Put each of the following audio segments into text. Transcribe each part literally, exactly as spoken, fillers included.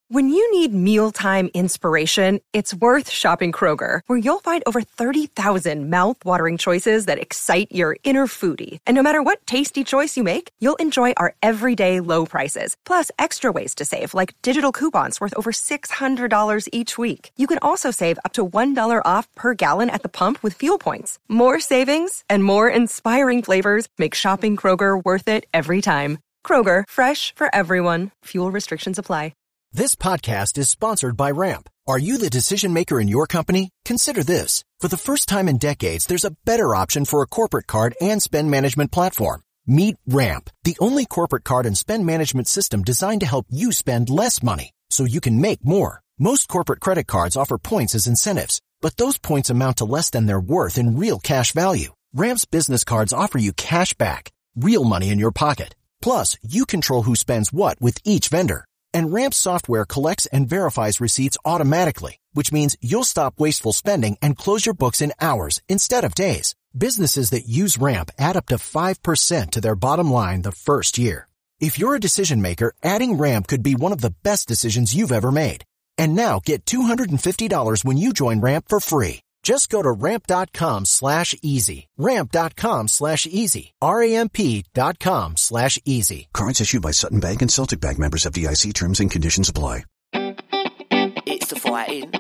When you need mealtime inspiration, it's worth shopping Kroger, where you'll find over thirty thousand mouth-watering choices that excite your inner foodie. And no matter what tasty choice you make, you'll enjoy our everyday low prices, plus extra ways to save, like digital coupons worth over six hundred dollars each week. You can also save up to one dollar off per gallon at the pump with fuel points. More savings and more inspiring flavors make shopping Kroger worth it every time. Kroger, fresh for everyone. Fuel restrictions apply. This podcast is sponsored by Ramp. Are you the decision maker in your company? Consider this. For the first time in decades, there's a better option for a corporate card and spend management platform. Meet Ramp, the only corporate card and spend management system designed to help you spend less money so you can make more. Most corporate credit cards offer points as incentives, but those points amount to less than their worth in real cash value. Ramp's business cards offer you cash back, real money in your pocket. Plus, you control who spends what with each vendor. And Ramp software collects and verifies receipts automatically, which means you'll stop wasteful spending and close your books in hours instead of days. Businesses that use Ramp add up to five percent to their bottom line the first year. If you're a decision maker, adding Ramp could be one of the best decisions you've ever made. And now get two hundred fifty dollars when you join Ramp for free. Just go to ramp.com slash easy. Ramp.com slash easy. R-A-M-P dot com slash easy. Cards issued by Sutton Bank and Celtic Bank, members of F D I C. Terms and conditions apply. It's the fighting.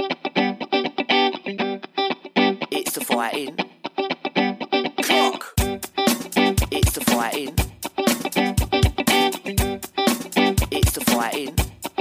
It's the fighting. Cock. It's the fighting. It's the fighting.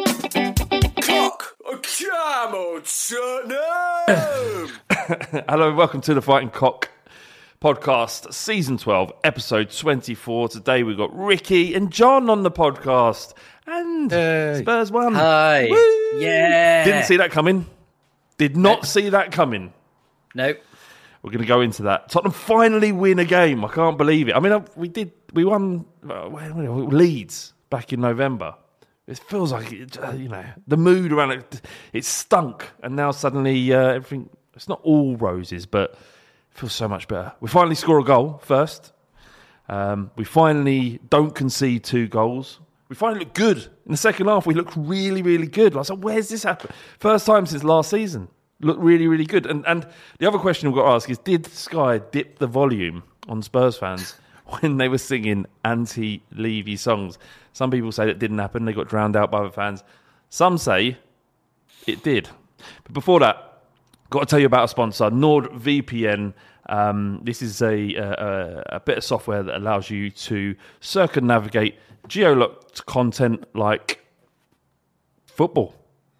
Cock. Come on, Tottenham! Hello and welcome to the Fighting Cock podcast, season twelve, episode twenty-four. Today we've got Ricky and John on the podcast, and hey. Spurs won. Hi. Woo! Yeah. Didn't see that coming. Did not nope. see that coming. Nope. We're going to go into that. Tottenham finally win a game. I can't believe it. I mean, we did. We won uh, Leeds back in November. It feels like, it, uh, you know, the mood around it, it stunk. And now suddenly uh, everything, it's not all roses, but it feels so much better. We finally score a goal first. Um, we finally don't concede two goals. We finally look good. In the second half, we look really, really good. I was like, where's this happen? First time since last season. Look really, really good. And and the other question we've got to ask is, did Sky dip the volume on Spurs fans when they were singing anti-Levy songs? Some people say that didn't happen. They got drowned out by the fans. Some say it did. But before that, got to tell you about a sponsor, NordVPN. Um, this is a, a, a bit of software that allows you to circumnavigate geo-locked content like football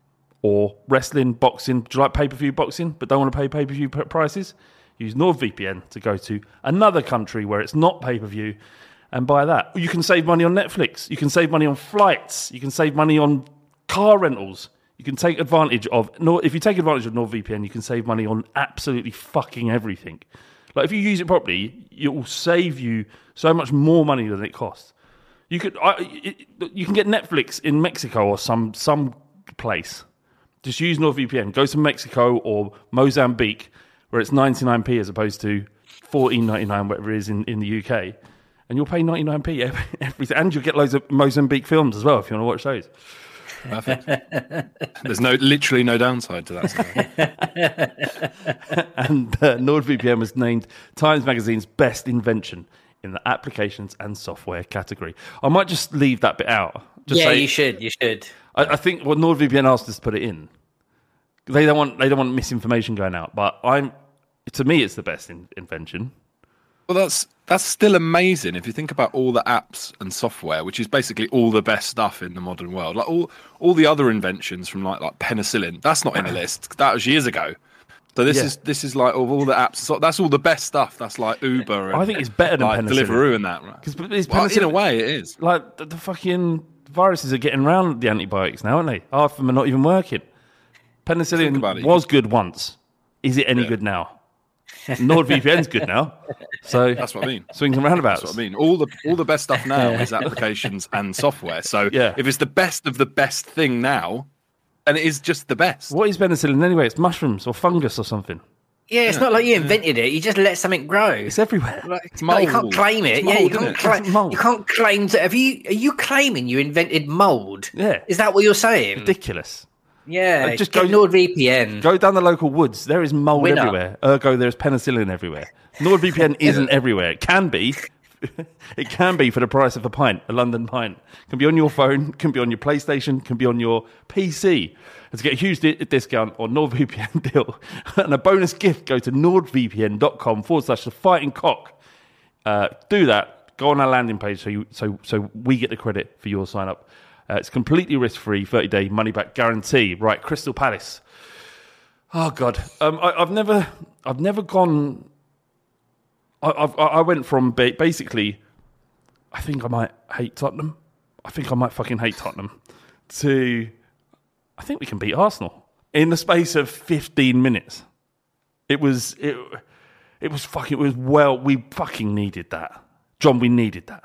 or wrestling, boxing. Do you like pay-per-view boxing but don't want to pay pay-per-view prices? Use NordVPN to go to another country where it's not pay-per-view and buy that. You can save money on Netflix. You can save money on flights. You can save money on car rentals. You can take advantage of... If you take advantage of NordVPN, you can save money on absolutely fucking everything. Like, if you use it properly, it will save you so much more money than it costs. You could, I, it, you can get Netflix in Mexico or some some place. Just use NordVPN. Go to Mexico or Mozambique, where it's ninety-nine p as opposed to fourteen ninety-nine, whatever it is in, in the U K. And you'll pay ninety-nine p every, every and you'll get loads of Mozambique films as well if you want to watch those. Perfect. There's no literally no downside to that. And uh, NordVPN was named Times Magazine's best invention in the applications and software category. I might just leave that bit out. Just yeah, say, you should. You should. I, I think what well, NordVPN asked us to put it in. They don't want they don't want misinformation going out. But I'm to me, it's the best in, invention. Well, that's that's still amazing if you think about all the apps and software, which is basically all the best stuff in the modern world. Like all all the other inventions from like like penicillin, that's not in the list. That was years ago. So this yeah. is this is like all, all the apps. So that's all the best stuff. That's like Uber. And, I think it's better than like penicillin. Deliveroo and that, right? Because well, in a way, it is. Like the, the fucking viruses are getting around the antibiotics now, aren't they? Half of them are not even working. Penicillin it, was good once. Is it any yeah. good now? NordVPN's good now, so that's what I mean. Swings and roundabouts. That's what I mean. All the all the best stuff now is applications and software. So yeah. if it's the best of the best thing now, then it is just the best. What is penicillin anyway? It's mushrooms or fungus or something. Yeah, it's Yeah, not like you yeah. invented it. You just let something grow. It's everywhere. Like, it's not- you can't mould. claim it. It's yeah, you mould, can't. isn't it? Cla- It's mould. you can't claim to. Have you? Are you claiming you invented mold? Yeah. Is that what you're saying? Ridiculous. Yeah. Uh, just Get go- NordVPN. Go down the local woods. There is mold Winner. everywhere. Ergo, there's penicillin everywhere. NordVPN isn't everywhere. It can be. It can be for the price of a pint, a London pint. Can be on your phone, can be on your PlayStation, can be on your P C. And to get a huge di- discount on NordVPN deal and a bonus gift, go to nordvpn.com forward slash the fighting cock. Uh, do that. Go on our landing page so you, so so we get the credit for your sign up. Uh, it's completely risk free, thirty day money back guarantee. Right, Crystal Palace. Oh God, um, I, I've never, I've never gone. I, I've, I went from ba- basically, I think I might hate Tottenham. I think I might fucking hate Tottenham. To, I think we can beat Arsenal in the space of fifteen minutes. It was it, it was fucking. It was well. We fucking needed that, John. We needed that.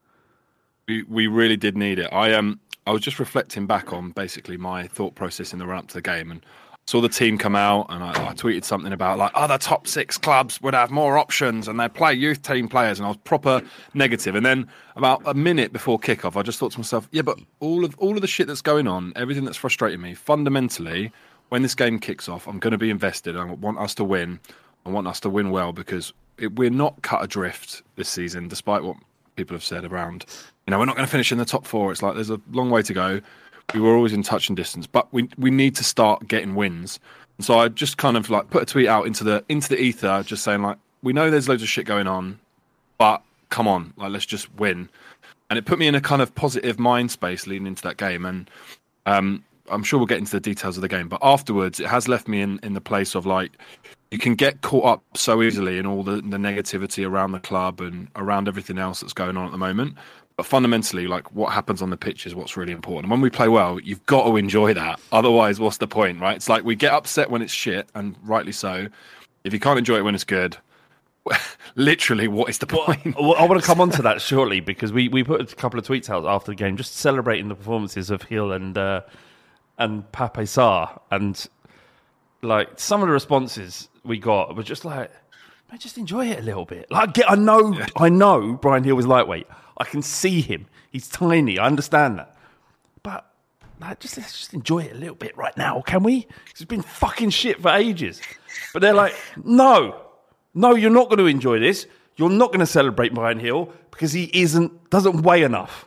We we really did need it. I um I was just reflecting back on basically my thought process in the run up to the game, and saw the team come out, and I, I tweeted something about like other top six clubs would have more options and they'd play youth team players, and I was proper negative. And then about a minute before kickoff, I just thought to myself, yeah, but all of all of the shit that's going on, everything that's frustrating me, fundamentally, when this game kicks off, I'm going to be invested. I want us to win. I want us to win well, because it, we're not cut adrift this season, despite what people have said around. You know, we're not going to finish in the top four. It's like there's a long way to go. We were always in touch and distance, but we we need to start getting wins. And so I just kind of like put a tweet out into the into the ether, just saying like, we know there's loads of shit going on, but come on, like let's just win. And it put me in a kind of positive mind space leading into that game. And um, I'm sure we'll get into the details of the game, but afterwards it has left me in, in the place of like, you can get caught up so easily in all the, the negativity around the club and around everything else that's going on at the moment. But fundamentally, like what happens on the pitch is what's really important. And when we play well, you've got to enjoy that. Otherwise, what's the point, right? It's like we get upset when it's shit, and rightly so. If you can't enjoy it when it's good, literally, what is the point? Well, I want to come on to that shortly, because we, we put a couple of tweets out after the game just celebrating the performances of Hill and uh, and Pape Sarr. And like some of the responses we got were just like, man, just enjoy it a little bit. Like, get, I know, yeah. I know Brian Hill is lightweight. I can see him. He's tiny. I understand that. But like, just let's just enjoy it a little bit right now, can we? 'Cause it's been fucking shit for ages. But they're like, no, no, you're not going to enjoy this. You're not going to celebrate Brian Hill because he isn't doesn't weigh enough.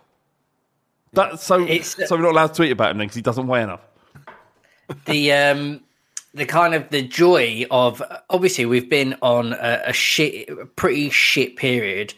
That so It's, so we're not allowed to tweet about him then because he doesn't weigh enough. The um. The kind of the joy of, obviously we've been on a, a shit, a pretty shit period,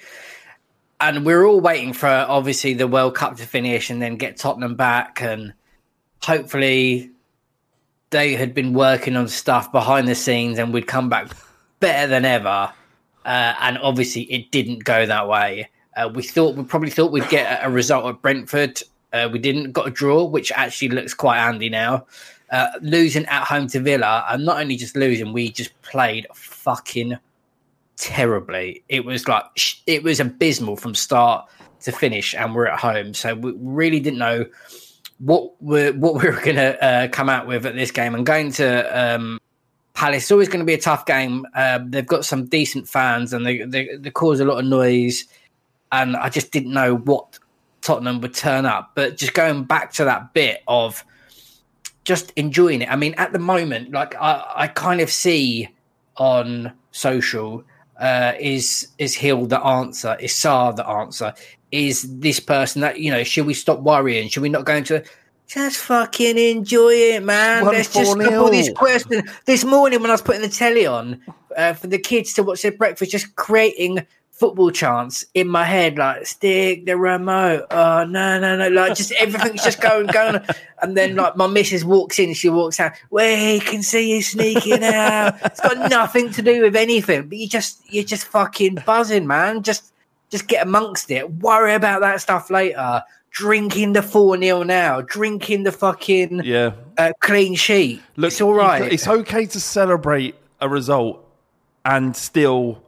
and we're all waiting for obviously the World Cup to finish and then get Tottenham back, and hopefully they had been working on stuff behind the scenes and we'd come back better than ever. Uh, and obviously it didn't go that way. Uh, we thought we probably thought we'd get a result at Brentford. Uh, we didn't. Got a draw, which actually looks quite handy now. Uh, losing at home to Villa, and not only just losing, we just played fucking terribly. It was like, it was abysmal from start to finish, and we're at home. So we really didn't know what we're, what we were going to uh, come out with at this game. And going to um, Palace is always going to be a tough game. Uh, they've got some decent fans, and they, they, they cause a lot of noise. And I just didn't know what Tottenham would turn up. But just going back to that bit of just enjoying it. I mean, at the moment, like I, I kind of see on social, uh, is is Hill the answer? Is Sarr the answer? Is this person that, you know, should we stop worrying? Should we not go into just fucking enjoy it, man? One Let's just look all these questions. This morning when I was putting the telly on uh, for the kids to watch their breakfast, just creating football chants in my head, like stick the remote. Oh no, no, no! Like just everything's just going, going, and then like my missus walks in, she walks out. We can see you sneaking out. It's got nothing to do with anything, but you just, you're just fucking buzzing, man. Just, just get amongst it. Worry about that stuff later. Drinking the four nil now. Drinking the fucking yeah uh, clean sheet. Look, it's all right. It's okay to celebrate a result and still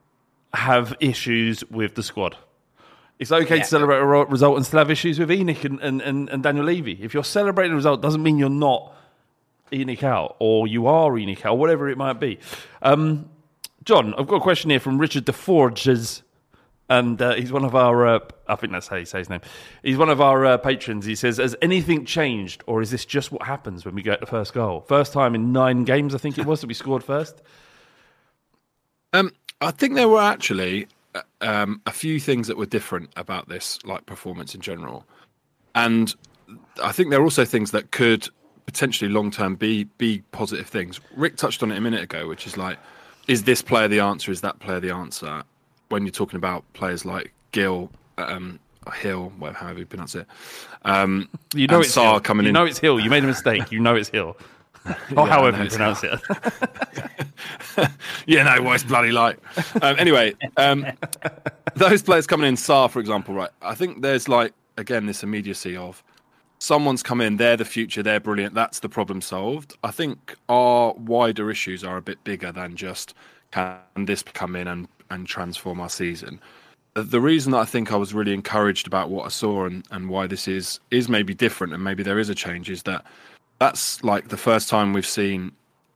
have issues with the squad. It's okay Yeah. to celebrate a result and still have issues with Enoch and, and, and, and Daniel Levy. If you're celebrating a result, doesn't mean you're not ENIC out, or you are ENIC out, whatever it might be. Um, John, I've got a question here from Richard DeForges, and uh, he's one of our, uh, I think that's how you say his name. He's one of our uh, patrons. He says, has anything changed, or is this just what happens when we get the first goal? First time in nine games, I think it was, that we scored first. Um, I think there were actually um, a few things that were different about this, like performance in general. And I think there are also things that could potentially long-term be be positive things. Rick touched on it a minute ago, which is like, is this player the answer? Is that player the answer? When you're talking about players like Gil, um, Hill, whatever, however you pronounce it. Um, you know it's Sarr Hill. coming you in. know it's Hill. You made a mistake. You know it's Hill. Or Yeah, however no, you pronounce it. Yeah, no, well, it's bloody light. Um, anyway, um, those players coming in, Sarr, for example, right? I think there's like, again, this immediacy of someone's come in, they're the future, they're brilliant, that's the problem solved. I think our wider issues are a bit bigger than just can this come in and, and transform our season. The reason that I think I was really encouraged about what I saw and, and why this is is maybe different and maybe there is a change is that that's like the first time we've seen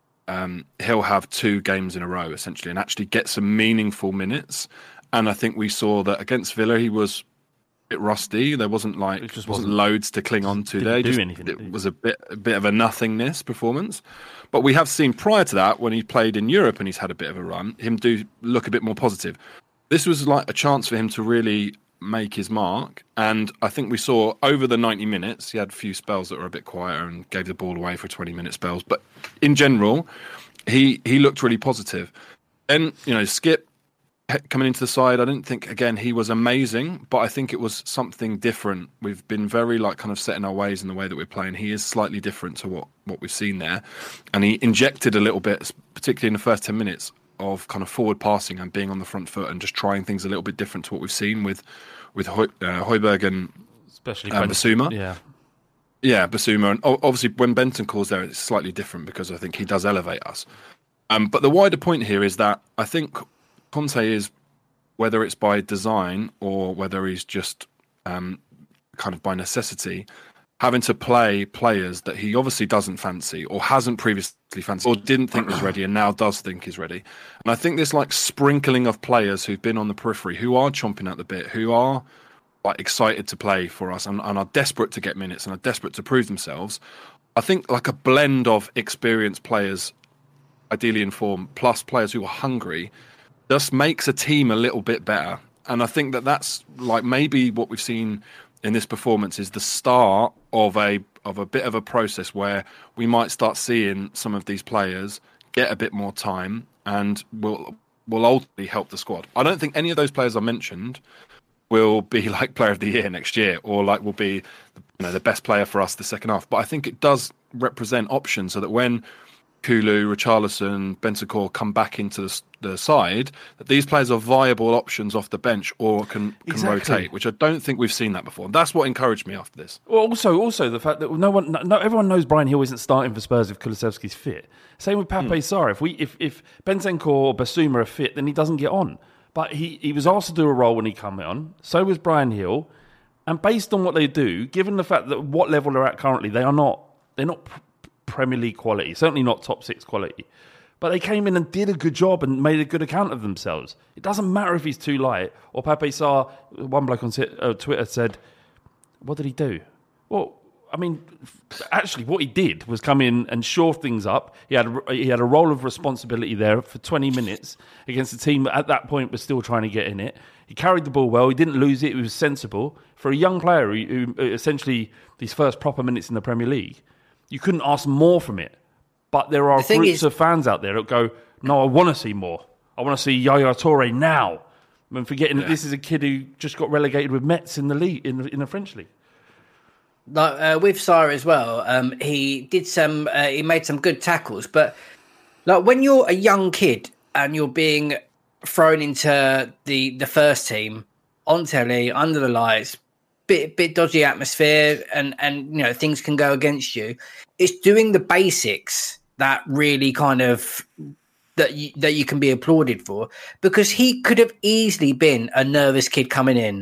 um, he'll have two games in a row, essentially, and actually get some meaningful minutes. And I think we saw that against Villa, he was a bit rusty. There wasn't like It just wasn't wasn't- loads to cling on to didn't there. do Just- anything, did it he? was a bit a bit of a nothingness performance. But we have seen prior to that, when he played in Europe and he's had a bit of a run, him do look a bit more positive. This was like a chance for him to really make his mark. And I think we saw over the ninety minutes, he had a few spells that were a bit quieter and gave the ball away for twenty minute spells. But in general, he he looked really positive. Then, you know, Skip coming into the side, I didn't think, again, he was amazing, but I think it was something different. We've been very, like, kind of set in our ways in the way that we're playing. He is slightly different to what, what we've seen there. And he injected a little bit, particularly in the first ten minutes, of kind of forward passing and being on the front foot and just trying things a little bit different to what we've seen with with Hoy, uh, Højbjerg and Especially um, Ben- Basuma. Yeah. Yeah, Basuma. And o- obviously when Benton calls there, it's slightly different because I think he does elevate us. Um, but the wider point here is that I think Conte is, whether it's by design or whether he's just um, kind of by necessity, having to play players that he obviously doesn't fancy or hasn't previously fancied or didn't think was ready and now does think is ready. And I think this like sprinkling of players who've been on the periphery, who are chomping at the bit, who are like excited to play for us and, and are desperate to get minutes and are desperate to prove themselves. I think like a blend of experienced players, ideally in form, plus players who are hungry, just makes a team a little bit better. And I think that that's like maybe what we've seen in this performance is the start of a of a bit of a process where we might start seeing some of these players get a bit more time and will will ultimately help the squad. I don't think any of those players I mentioned will be like player of the year next year or like will be, you know, the best player for us the second half. But I think it does represent options so that when Kulu, Richarlison, Bentancur come back into the, the side, that these players are viable options off the bench or can, can Exactly. rotate, which I don't think we've seen that before. And that's what encouraged me after this. Well, also, also the fact that no one, no, everyone knows Brian Hill isn't starting for Spurs if Kulusevski's fit. Same with Pape Sarr. If we, if if Bentancur or Basuma are fit, then he doesn't get on. But he, he was asked to do a role when he came on. So was Brian Hill, and based on what they do, given the fact that what level they're at currently, they are not they're not pr- Premier League quality, certainly not top six quality. But they came in and did a good job and made a good account of themselves. It doesn't matter if he's too light or Pape Sarr. One bloke on uh, Twitter said, "What did he do?" Well, I mean, actually, what he did was come in and shore things up. He had a, he had a role of responsibility there for twenty minutes against a team that at that point was still trying to get in it. He carried the ball well. He didn't lose it. He was sensible for a young player who, who essentially these first proper minutes in the Premier League. You couldn't ask more from it. But there are The thing groups is- of fans out there that go, "No, I want to see more. I want to see Yaya Toure now." I'm forgetting that this is a kid who just got relegated with Metz in the league in the, in the French league. Like, uh, with Sarr as well, um, he did some. Uh, he made some good tackles, but like when you're a young kid and you're being thrown into the the first team on telly under the lights, bit bit dodgy atmosphere, and and you know things can go against you. It's doing the basics that really kind of that you, that you can be applauded for, because he could have easily been a nervous kid coming in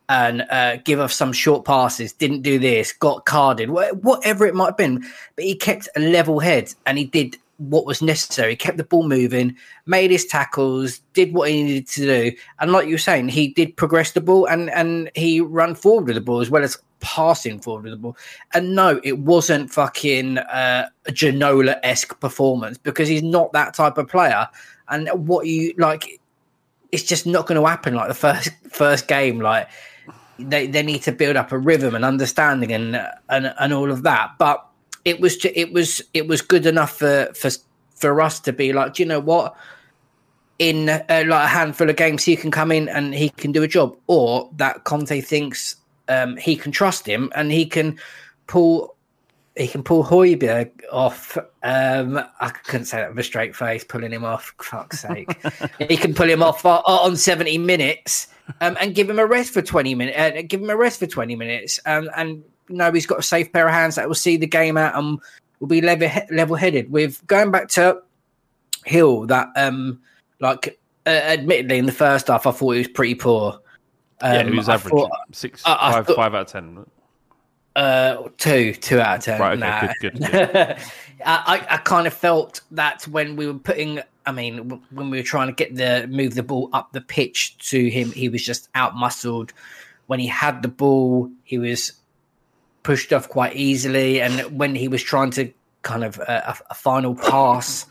and uh, give us some short passes, didn't do this, got carded, whatever it might have been. But he kept a level head and he did what was necessary, kept the ball moving, made his tackles, did what he needed to do. And like you were saying, he did progress the ball and, and he ran forward with the ball as well as passing forward with the ball. And no, it wasn't fucking uh, a Ginola-esque performance because he's not that type of player. And what you like, it's just not going to happen like the first first game. Like they, they need to build up a rhythm and understanding and and, and all of that. But it was it was it was good enough for for for us to be like, do you know what? In uh, like a handful of games, he can come in and he can do a job, or that Conte thinks um, he can trust him and he can pull. He can pull Højbjerg off. Um, I couldn't say that with a straight face. Pulling him off, fuck's sake. He can pull him off uh, on seventy minutes um, and give him a rest for twenty minutes. Uh, give him a rest for twenty minutes, um, and you know he's got a safe pair of hands that will see the game out and will be level level headed. With going back to Hill, that um, like uh, admittedly in the first half, I thought he was pretty poor. Um, yeah, he was I average, thought, six, I, I five, thought, five out of ten. Uh, two, two out of ten. Right, okay, nah. good, good, good. I, I kind of felt that when we were putting, I mean, when we were trying to get the move the ball up the pitch to him, he was just out muscled. When he had the ball, he was pushed off quite easily, and when he was trying to kind of uh, a, a final pass,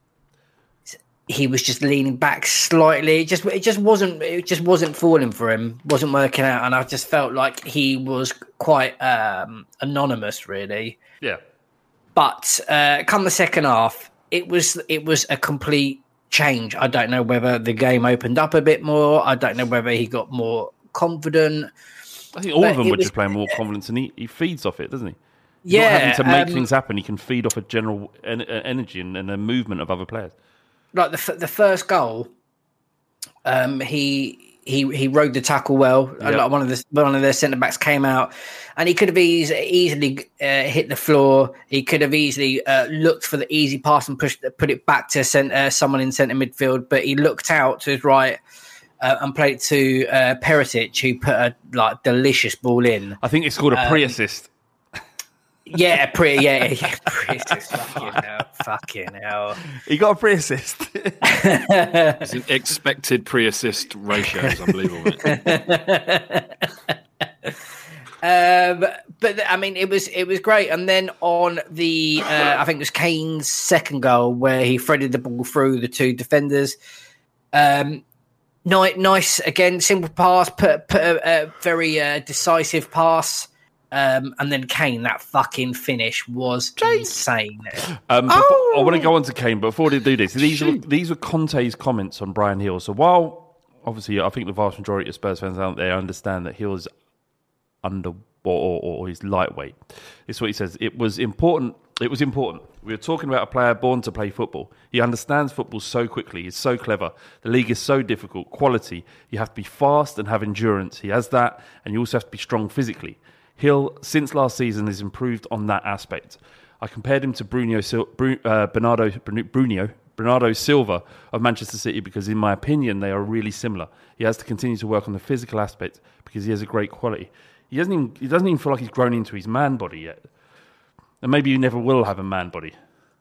he was just leaning back slightly. It just it just wasn't it just wasn't falling for him, wasn't working out, and I just felt like he was quite um, anonymous, really. Yeah. But uh, come the second half, it was it was a complete change. I don't know whether the game opened up a bit more. I don't know whether he got more confident. I think all But of them it were was- just playing more confidence, and he, he feeds off it, doesn't he? He's Yeah, not having to make um, things happen. He can feed off a general en- energy and, and a movement of other players. Like the f- the first goal, um, he he he rode the tackle well. Yeah. Like one of the one of their centre backs came out, and he could have eas- easily uh, hit the floor. He could have easily uh, looked for the easy pass and pushed put it back to centre, someone in centre midfield. But he looked out to his right uh, and played it to uh, Perisic, who put a like delicious ball in. I think it's called a Um, pre-assist. Yeah, pre yeah yeah pre-assist. Fucking hell, fucking hell. He got a pre-assist. It's an expected pre-assist ratio. It's unbelievable. Mate. Um, but I mean, it was it was great. And then on the, uh, I think it was Kane's second goal where he threaded the ball through the two defenders. Um, nice, nice again, simple pass, put put a, a very uh, decisive pass. Um, and then Kane, that fucking finish was insane. Um, before, Oh! I want to go on to Kane, but before they do this, these were, these were Conte's comments on Brian Hill. So while, obviously, I think the vast majority of Spurs fans out there understand that Hill is under or, or, or he's lightweight. It's what he says. It was important. It was important. We were talking about a player born to play football. He understands football so quickly. He's so clever. The league is so difficult. Quality. You have to be fast and have endurance. He has that, and you also have to be strong physically. Hill, since last season, has improved on that aspect. I compared him to Bruno, Sil- Bru- uh, Bernardo, Bruno, Bernardo Silva of Manchester City because, in my opinion, they are really similar. He has to continue to work on the physical aspect because he has a great quality. He doesn't even, he doesn't even feel like he's grown into his man body yet. And maybe he never will have a man body.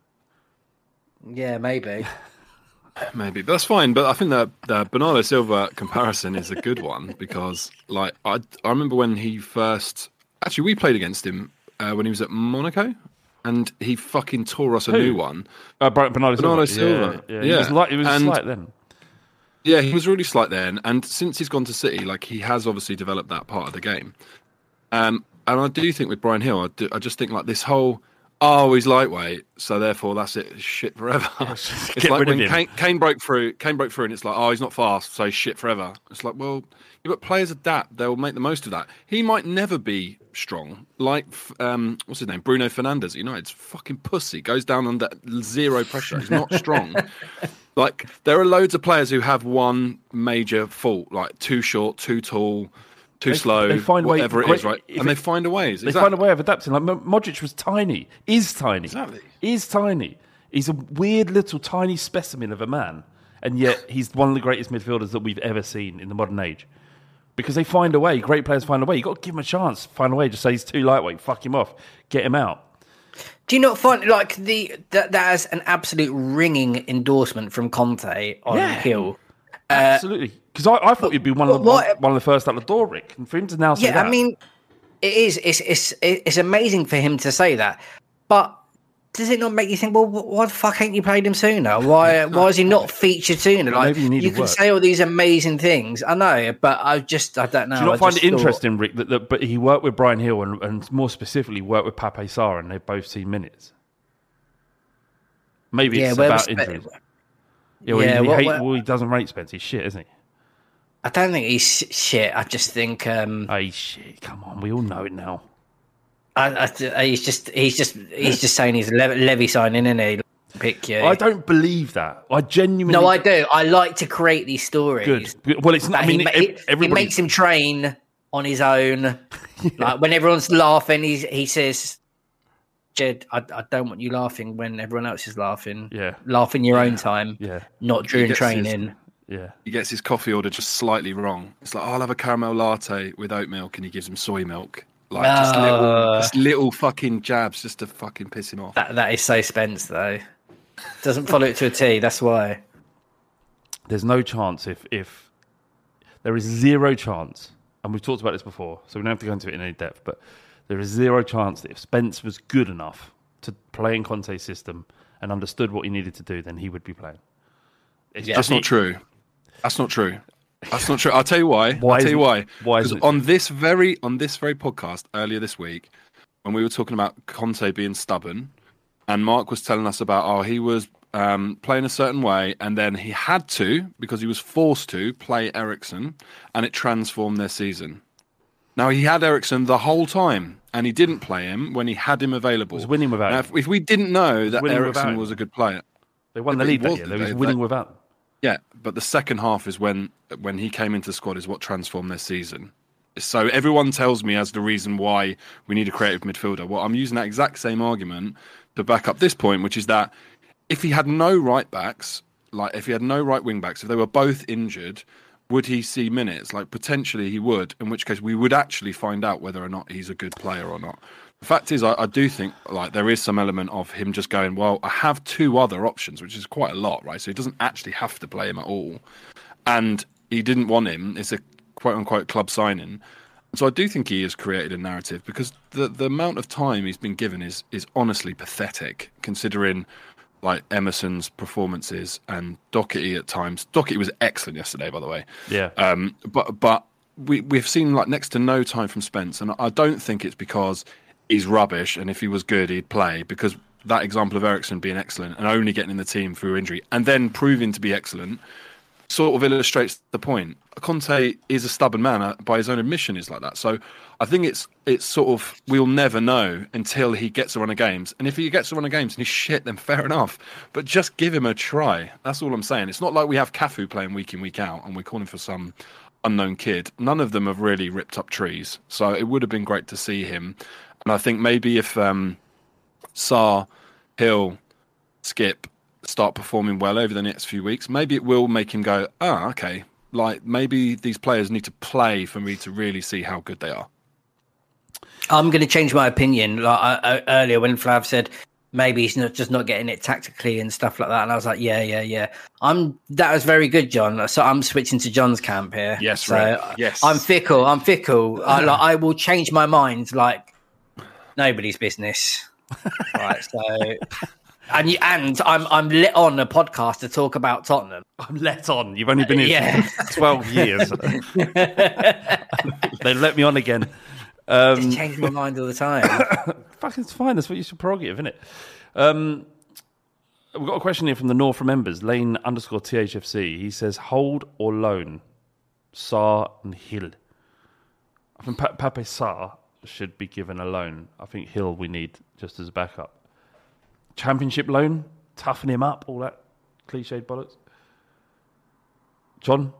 Yeah, maybe. Maybe, but that's fine. But I think that the Bernardo Silva comparison is a good one because, like, I I remember when he first actually we played against him uh, when he was at Monaco, and he fucking tore us a Who? new one. Uh, Bernardo, Bernardo Silva. Silva. Yeah, yeah. Yeah. He was, light, he was And- slight then. Yeah, he was really slight then, and since he's gone to City, like he has obviously developed that part of the game. Um, and I do think with Brian Hill, I, do, I just think like this whole, oh, he's lightweight, so therefore that's it, it's shit forever. It's Get like rid of when him. Kane, Kane broke through, Kane broke through, and it's like, oh, he's not fast, so he's shit forever. It's like, well, yeah, but players adapt; they'll make the most of that. He might never be strong, like um, what's his name, Bruno Fernandes. You know, it's fucking pussy. Goes down under zero pressure. He's not strong. Like, there are loads of players who have one major fault, like too short, too tall, too They- slow, they find a way- whatever it great- is, right? if And they it- find a ways. They Exactly. find a way of adapting. Like Mo- Modric was tiny, is tiny, Exactly. is tiny. He's a weird little tiny specimen of a man, and yet he's one of the greatest midfielders that we've ever seen in the modern age. because they find a way. Great players find a way. You got to give him a chance. Find a way. Just say he's too lightweight. Fuck him off. Get him out. Do you not find like the that that is an absolute ringing endorsement from Conte on Yeah. Hill? Absolutely. Because I, I thought you'd be one of the what- one of the first out the door, Rick. And for him to now say Yeah, that, I mean, it is. It's it's it's amazing for him to say that, but does it not make you think? Well, why the fuck ain't you played him sooner? Why why is he not featured sooner? Like maybe he needed you can work. say all these amazing things. I know, but I just I don't know. do you not I find just it thought- interesting, Rick, that, that but he worked with Brian Hill and, and more specifically worked with Pape Sarr, and they've both seen minutes. Maybe Yeah, it's where about was Spe- injuries. Yeah, well, Yeah, he, he what- hate, what- well, he doesn't rate Spence. He's shit, isn't he? I don't think he's shit. I just think um, Oh, he's shit. Come on, we all know it now. I, I, he's just he's just he's just saying he's a Le- Levy signing, isn't he? Pick you. I don't believe that. I genuinely. No, I do. I like to create these stories. Good. Well, it's not. I But mean, he, ma- ev- he, he everybody. makes him train on his own. Like when everyone's laughing, he's, he says, "Jed, I, I don't want you laughing when everyone else is laughing. Yeah. Laugh in your own time. Yeah. Not during gets training." Yeah. He gets his coffee order just slightly wrong. It's like, oh, I'll have a caramel latte with oat milk, and he gives him soy milk. Like just No. little, just little fucking jabs just to fucking piss him off. That that is so Spence though. Doesn't follow it to a T. That's why. There's no chance if if there is zero chance, and we've talked about this before, so we don't have to go into it in any depth. But there is zero chance that if Spence was good enough to play in Conte's system and understood what he needed to do, then he would be playing. It's Yeah. just That's not true. That's not true. That's not true. I'll tell you why. Why I'll tell you isn't- why. why 'Cause isn't it on this very on this very podcast earlier this week, when we were talking about Conte being stubborn, and Mark was telling us about oh he was um, playing a certain way, and then he had to because he was forced to play Eriksen, and it transformed their season. Now he had Eriksen the whole time, and he didn't play him when he had him available. Was winning without Now, him. if, if we didn't know that winning without Eriksen him. was a good player. They won the But league he that was, year. did They was they? winning They- without him. Yeah, but the second half is when when he came into the squad is what transformed their season. So everyone tells me as the reason why we need a creative midfielder. Well, I'm using that exact same argument to back up this point, which is that if he had no right backs, like if he had no right wing backs, if they were both injured, would he see minutes? Like potentially he would, in which case we would actually find out whether or not he's a good player or not. The fact is, I, I do think like there is some element of him just going, well, I have two other options, which is quite a lot, right? So he doesn't actually have to play him at all. And he didn't want him. It's a quote unquote club signing. So I do think he has created a narrative because the, the amount of time he's been given is is honestly pathetic, considering like Emerson's performances and Doherty at times. Doherty was excellent yesterday, by the way. Yeah. Um, but but we we've seen like next to no time from Spence, and I don't think it's because he's rubbish, and if he was good, he'd play. Because that example of Eriksen being excellent and only getting in the team through injury, and then proving to be excellent, sort of illustrates the point. Conte is a stubborn man, uh, by his own admission, is like that. So I think it's it's sort of we'll never know until he gets a run of games. And if he gets a run of games and he's shit, then fair enough. But just give him a try. That's all I'm saying. It's not like we have Cafu playing week in, week out, and we're calling for some unknown kid. None of them have really ripped up trees. So it would have been great to see him. And I think maybe if um, Sarr, Hill, Skip start performing well over the next few weeks, maybe it will make him go, ah, okay, like maybe these players need to play for me to really see how good they are. I'm going to change my opinion. Like I, I, earlier, when Flav said maybe he's not just not getting it tactically and stuff like that, and I was like, yeah, yeah, yeah. I'm that was very good, John. So I'm switching to John's camp here. Yes, so right. Yes. I'm fickle. I'm fickle. I, like, I will change my mind like nobody's business. Right. So. And you, and I'm I'm lit on a podcast to talk about Tottenham. I'm let on. You've only been here Yeah. for twelve years. They let me on again. Um, Just change my mind all the time. Fucking it's fine. That's what your prerogative, isn't it? Um, we've got a question here from the North members. Lane underscore T H F C. He says, hold or loan Sarr and Hill. I think pa- Pape Sarr should be given a loan. I think Hill we need just as a backup. Championship loan, toughen him up, all that cliched bollocks. John?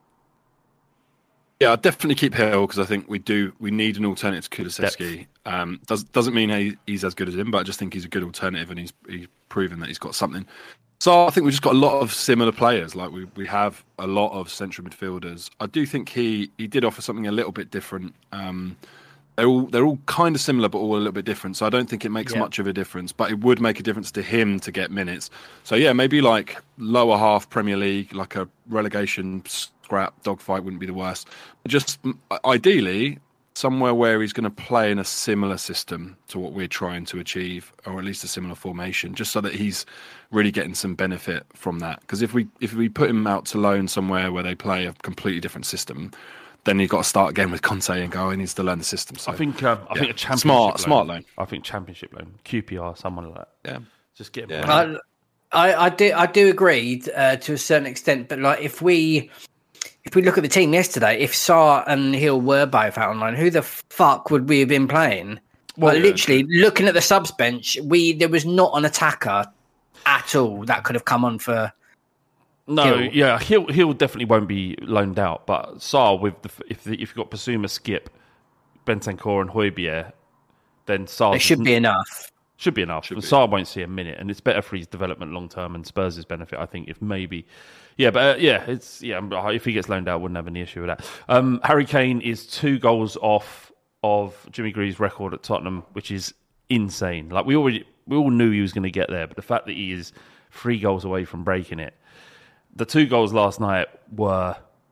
Yeah, I'd definitely keep Hill because I think we do. We need an alternative to Kulusevski. Um, does, doesn't mean he, he's as good as him, but I just think he's a good alternative, and he's he's proven that he's got something. So I think we've just got a lot of similar players. Like we, we have a lot of central midfielders. I do think he, he did offer something a little bit different. Um, they're all they're all kind of similar, but all a little bit different. So I don't think it makes Yeah. much of a difference. But it would make a difference to him to get minutes. So yeah, maybe like lower half Premier League, like a relegation scrap dogfight wouldn't be the worst. Just mm, ideally somewhere where he's going to play in a similar system to what we're trying to achieve, or at least a similar formation, just so that he's really getting some benefit from that. Because if we if we put him out to loan somewhere where they play a completely different system, then you've got to start again with Conte and go, oh, he needs to learn the system. So I think um, I yeah. think a championship smart loan, smart loan. I think championship loan, Q P R, someone like that. Yeah, Just get him. Yeah. playing. I, I, I do I do agree uh, to a certain extent, but like if we if we look at the team yesterday, if Sarr and Hill were both out on loan, who the fuck would we have been playing? Well, like, literally looking at the subs bench, we there was not an attacker at all that could have come on for. No, Hill. yeah, Hill Hill definitely won't be loaned out, but Sarr with the if the, if you've got Basuma, Skip, Bentancur, and Højbjerg, then Sarr It should be enough. Should be enough. Should be. Sarr won't see a minute, and it's better for his development long term and Spurs' benefit, I think. If maybe, yeah, but uh, yeah, it's yeah. If he gets loaned out, I wouldn't have any issue with that. Um, Harry Kane is two goals off of Jimmy Greaves' record at Tottenham, which is insane. Like we already, we all knew he was going to get there, but the fact that he is three goals away from breaking it. The two goals last night were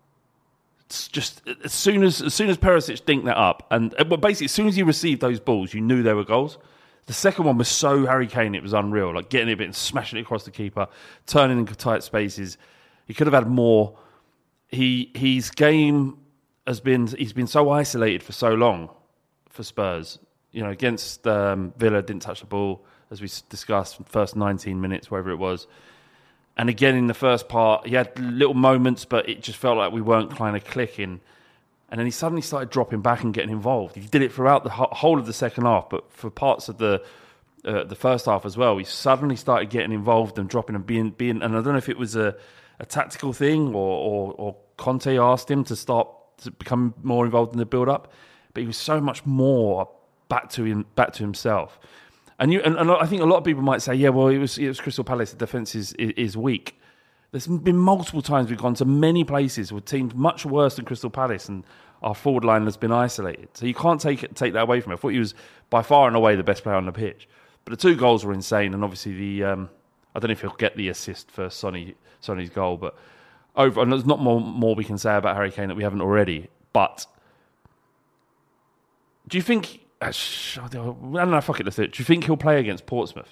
just as soon as as soon as Perisic dinked that up, and well, basically as soon as he received those balls, you knew they were goals. The second one was so Harry Kane, it was unreal. Like getting it a bit and smashing it across the keeper, turning into tight spaces. He could have had more. He his game has been he's been so isolated for so long for Spurs. You know, against um, Villa, didn't touch the ball as we discussed. First nineteen minutes, wherever it was. And again, in the first part, he had little moments, but it just felt like we weren't kind of clicking. And then he suddenly started dropping back and getting involved. He did it throughout the whole of the second half, but for parts of the uh, the first half as well, he suddenly started getting involved and dropping and being being. And I don't know if it was a, a tactical thing or, or or Conte asked him to start to become more involved in the build up, but he was so much more back to him back to himself. And you and, and I think a lot of people might say, yeah, well, it was it was Crystal Palace. The defence is, is is weak. There's been multiple times we've gone to many places with teams much worse than Crystal Palace, and our forward line has been isolated. So you can't take it, take that away from it. I thought he was by far and away the best player on the pitch. But the two goals were insane, and obviously the um, I don't know if he'll get the assist for Sonny Sonny's goal, but over and there's not more more we can say about Harry Kane that we haven't already. But do you think? I don't know. Fuck it. Let's do it. Do you think he'll play against Portsmouth?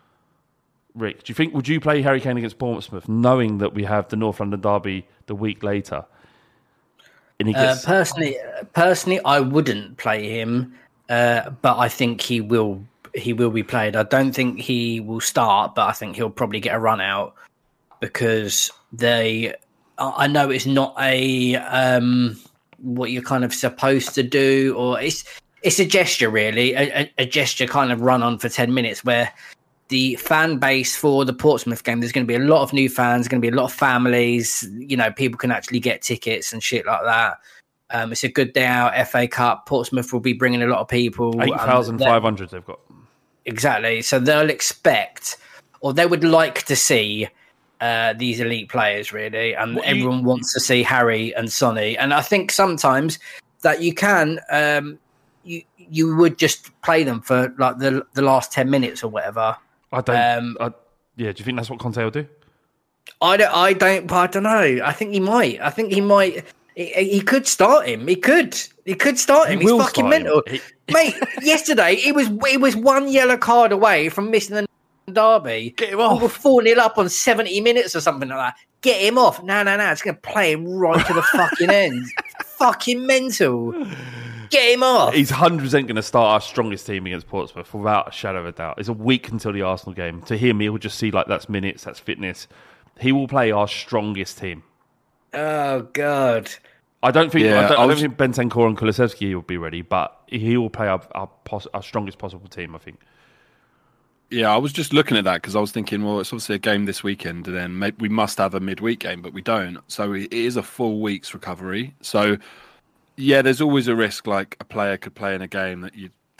Rick, do you think, would you play Harry Kane against Portsmouth knowing that we have the North London derby the week later? And he gets... uh, personally, personally, I wouldn't play him, uh, but I think he will. He will be played. I don't think he will start, but I think he'll probably get a run out because they. I know it's not a um, what you're kind of supposed to do, or it's it's a gesture really, a, a, a gesture kind of run on for ten minutes where. The fan base for the Portsmouth game, there's going to be a lot of new fans, going to be a lot of families, you know, people can actually get tickets and shit like that. Um, it's a good day out, F A Cup. Portsmouth will be bringing a lot of people. eight thousand five hundred they've got. Exactly. So they'll expect, or they would like to see uh, these elite players, really. And What everyone you... wants to see Harry and Sonny. And I think sometimes that you can, um, you you would just play them for like the the last ten minutes or whatever. I don't. Um, I, yeah, do you think that's what Conte will do? I don't. I don't. I don't know. I think he might. I think he might. He, he could start him. He could. He could start him. He He's will fucking start him. mental, He- mate. Yesterday, he was. He was one yellow card away from missing the derby. Get him off. We were four nil up on seventy minutes or something like that. Get him off. No, no, no. It's going to play him right to the fucking end. Fucking mental. Get him off. He's one hundred percent going to start our strongest team against Portsmouth without a shadow of a doubt. It's a week until the Arsenal game. To him, he'll just see like that's minutes, that's fitness. He will play our strongest team. Oh God. I don't think Yeah, I don't, I I don't was- think Bentancur and Kulusevski will be ready, but he will play our our, pos- our strongest possible team, I think. Yeah, I was just looking at that because I was thinking, well, it's obviously a game this weekend, and then maybe we must have a midweek game, but we don't. So it is a full week's recovery. So, yeah, there's always a risk like a player could play in a game that you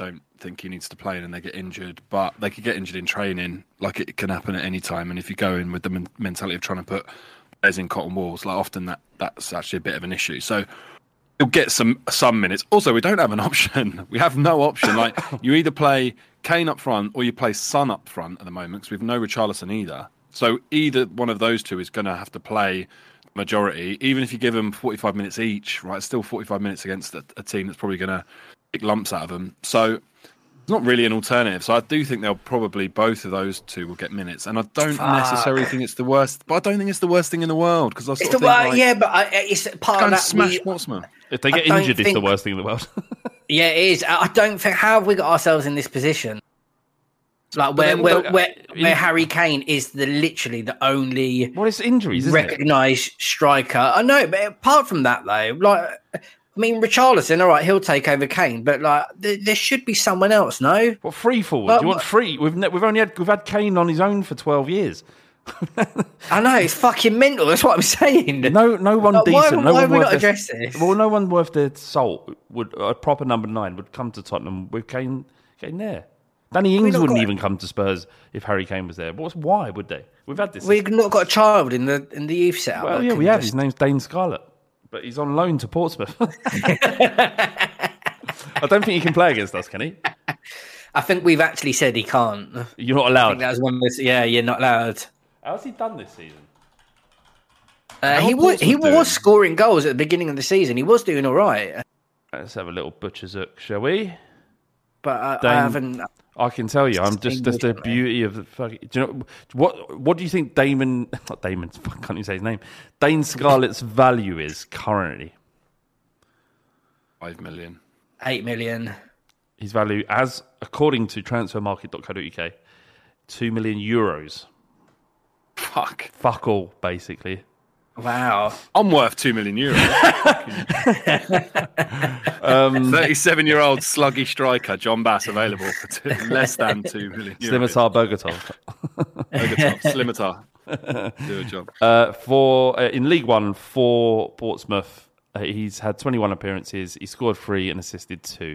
don't think he needs to play and they get injured, but they could get injured in training. Like it can happen at any time. And if you go in with the men- mentality of trying to put players in cotton walls, like often that that's actually a bit of an issue. So he'll get some some minutes. Also, we don't have an option. We have no option. Like you either play Kane up front or you play Son up front at the moment because we've no Richarlison either. So either one of those two is going to have to play majority, even if you give them forty-five minutes each, right? It's still forty-five minutes against a, a team that's probably going to kick lumps out of them. So it's not really an alternative. So I do think they'll probably, both of those two will get minutes. And I don't Fuck. necessarily think it's the worst, but I don't think it's the worst thing in the world because I sort It's of the think, wor- like, yeah, but I, it's part go of and that. smash we- Portsmouth. If they get I don't injured, it's the think- worst thing in the world. Yeah, it is. I I don't think how have we got ourselves in this position, like where then, where, uh, where, in- where Harry Kane is the literally the only Well, it's injuries, isn't it? recognised striker. I know, but apart from that, though, like I mean, Richarlison, all right, he'll take over Kane, but like there, there should be someone else. No, What free forward? Well, Do you want free? We've ne- we've only had we've had Kane on his own for twelve years. I know it's fucking mental. That's what I'm saying. No, no one Like, why- decent. no why one have we worth not their- addressed this? Well, no one worth their salt would a proper number nine would come to Tottenham with Kane getting there. Danny Ings not wouldn't got- even come to Spurs if Harry Kane was there. What's why would they? We've had this. We've not got a child in the in the youth setup. well, that yeah, can we have. just- His name's Dane Scarlett, but he's on loan to Portsmouth. I don't think he can play against us, can he? I think we've actually said he can't. I You're not think allowed. that was one of the, yeah, you're not allowed. How's he done this season? Uh, How he was he Portsmouth doing? was scoring goals at the beginning of the season. He was doing all right, Let's have a little butcher's look, shall we? but I, I Dane- haven't. I can tell you, I'm just just the beauty of the fucking. Do you know what? What do you think Damon? Not Damon. Fuck, can't you say his name? Dane Scarlett's value is currently. Five million. Eight million. His value, as according to transfermarket dot co dot uk, two million euros. Fuck. Fuck all, basically. Wow. I'm worth two million euros. um, thirty-seven-year-old sluggy striker John Bass available for two, less than two million euros. Slimitar Bergatov. Slimitar. Do a job. Uh, for uh, in League One for Portsmouth, uh, he's had twenty-one appearances. He scored three and assisted two.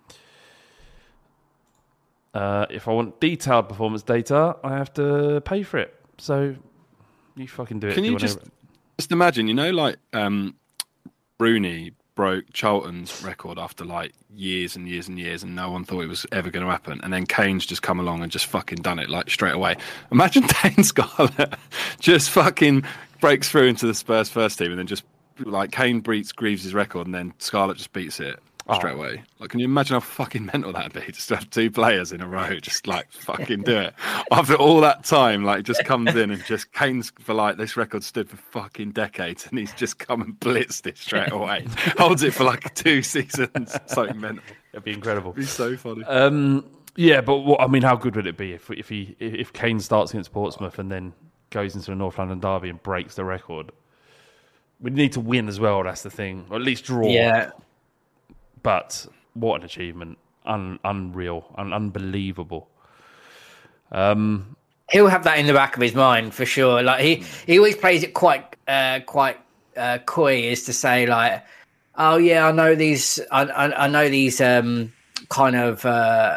Uh, if I want detailed performance data, I have to pay for it. So you fucking do it. Can if you want just to... just imagine? You know, like um, Rooney broke Charlton's record after like years and years and years, and no one thought it was ever going to happen. And then Kane's just come along and just fucking done it like straight away. Imagine Dane Scarlett just fucking breaks through into the Spurs first team, and then just like Kane beats Greaves' record, and then Scarlett just beats it straight away. Like, can you imagine how fucking mental that'd be? Just to have two players in a row, just like fucking do it. After all that time, like just comes in and just Kane's for like this record stood for fucking decades, and he's just come and blitzed it straight away. Holds it for like two seasons. Something mental. It'd be incredible. It'd be so funny. Um, yeah, but what, I mean, how good would it be if if he if Kane starts against Portsmouth and then goes into a North London derby and breaks the record? We need to win as well. That's the thing, or at least draw. Yeah. But what an achievement! Un- unreal, un- unbelievable. Um, He'll have that in the back of his mind for sure. Like he, he always plays it quite, uh, quite uh, coy, is to say like, "Oh yeah, I know these, I, I, I know these um, kind of uh,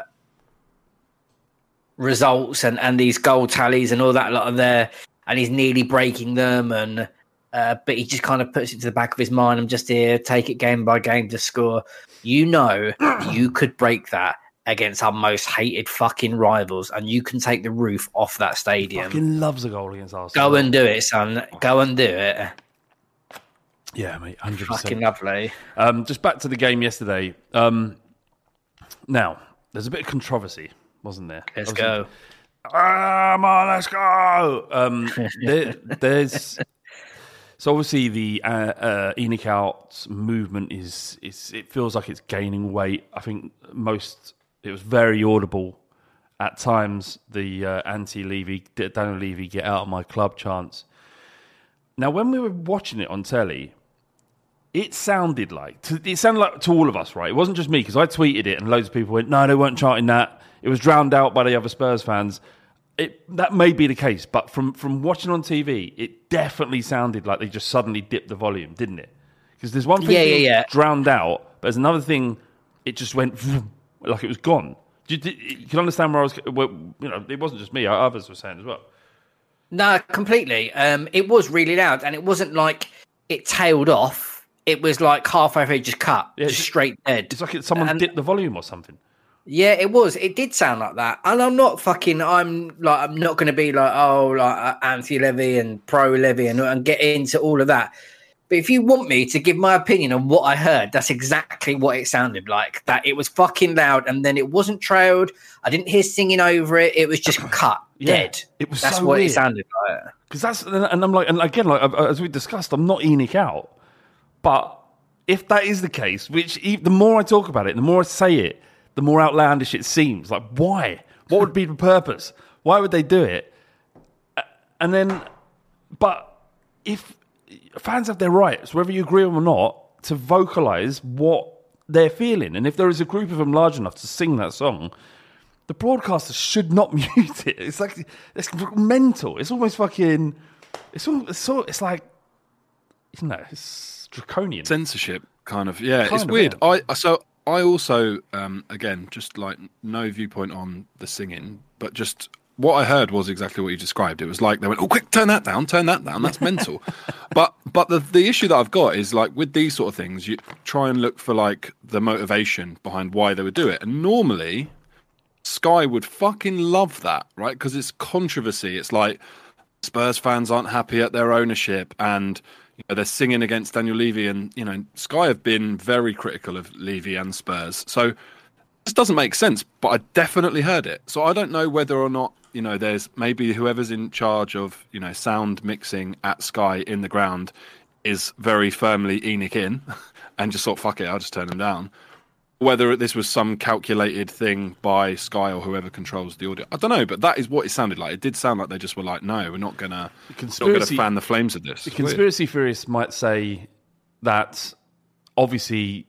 results and, and these goal tallies and all that lot of there, and he's nearly breaking them, and uh, but he just kind of puts it to the back of his mind. I'm just here, take it game by game to score. You know, you could break that against our most hated fucking rivals, and you can take the roof off that stadium. fucking loves a goal against Arsenal. Go and do it, son. Go and do it. Yeah, mate, hundred Fucking percent. lovely. Um, just back to the game yesterday. Um, now, there's a bit of controversy, wasn't there? Let's Obviously- go. Ah, come on, let's go. Um, there, there's so obviously the uh, uh, Enoch out movement is is it feels like it's gaining weight. I think most it was very audible at times. The uh, anti-Levy, Daniel Levy, get out of my club chants. Now, when we were watching it on telly, it sounded like to, it sounded like to all of us, right? It wasn't just me because I tweeted it and loads of people went, "No, they weren't chanting that." It was drowned out by the other Spurs fans. It, that may be the case, but from, from watching on T V, it definitely sounded like they just suddenly dipped the volume, didn't it? Because there's one thing Yeah, yeah, being yeah. drowned out, but there's another thing, it just went vroom, like it was gone. Do you, do you can understand where I was. Well, you know, it wasn't just me; others were saying as well. No, completely. Um, it was really loud, and it wasn't like it tailed off. It was like halfway through, just cut, Yeah, just straight dead. It's like it, someone And- dipped the volume or something. Yeah, it was. It did sound like that, and I'm not fucking. I'm like, I'm not going to be like, oh, like uh, anti-Levy and pro-Levy and, and get into all of that. But if you want me to give my opinion on what I heard, that's exactly what it sounded like. That it was fucking loud, and then it wasn't trailed. I didn't hear singing over it. It was just cut, Yeah, dead. it was That's so what weird. it sounded like. Because that's, and I'm like, and again, like as we discussed, I'm not Enoch out, but if that is the case, which e- the more I talk about it, the more I say it, the more outlandish it seems. Like, why? What would be the purpose? Why would they do it? Uh, And then, but if fans have their rights, whether you agree with them or not, to vocalize what they're feeling, and if there is a group of them large enough to sing that song, the broadcaster should not mute it. It's like it's mental. It's almost fucking. It's all. It's so. It's like, you know, it's draconian. Censorship, kind of. Yeah, Kind it's of, weird. yeah. I so I also, um, again, just like no viewpoint on the singing, but just what I heard was exactly what you described. It was like they went, "Oh, quick, turn that down, turn that down." That's mental. But but the the issue that I've got is like with these sort of things, you try and look for like the motivation behind why they would do it, and normally Sky would fucking love that, right? Because it's controversy. It's like Spurs fans aren't happy at their ownership, and you know, they're singing against Daniel Levy, and you know Sky have been very critical of Levy and Spurs. So this doesn't make sense, but I definitely heard it. So I don't know whether or not you know there's maybe whoever's in charge of you know sound mixing at Sky in the ground is very firmly Enoch in, and just sort of fuck it, I'll just turn them down. Whether this was some calculated thing by Sky or whoever controls the audio, I don't know. But that is what it sounded like. It did sound like they just were like, "No, we're not gonna, not gonna fan the flames of this." The conspiracy theorists might say that obviously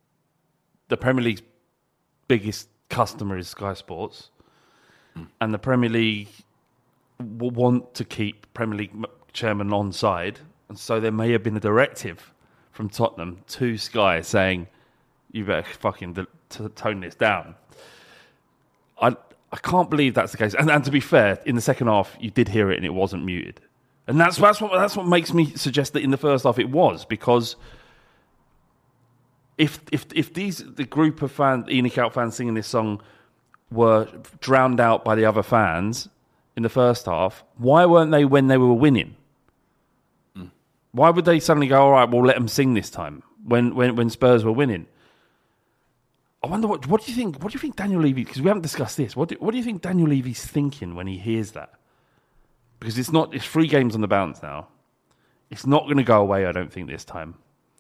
the Premier League's biggest customer is Sky Sports, hmm. and the Premier League will want to keep Premier League chairman on side, and so there may have been a directive from Tottenham to Sky saying, you better fucking d- t- tone this down. I I can't believe that's the case. And, and to be fair, in the second half, you did hear it and it wasn't muted. And that's that's what that's what makes me suggest that in the first half it was, because if if if these the group of fans, Enoch Out fans singing this song, were drowned out by the other fans in the first half, why weren't they when they were winning? Mm. Why would they suddenly go, all right, we'll let them sing this time when when, when Spurs were winning? I wonder what what do you think? What do you think Daniel Levy? Because we haven't discussed this. What do, what do you think Daniel Levy's thinking when he hears that? Because it's not. It's three games on the bounce now. It's not going to go away. I don't think this time.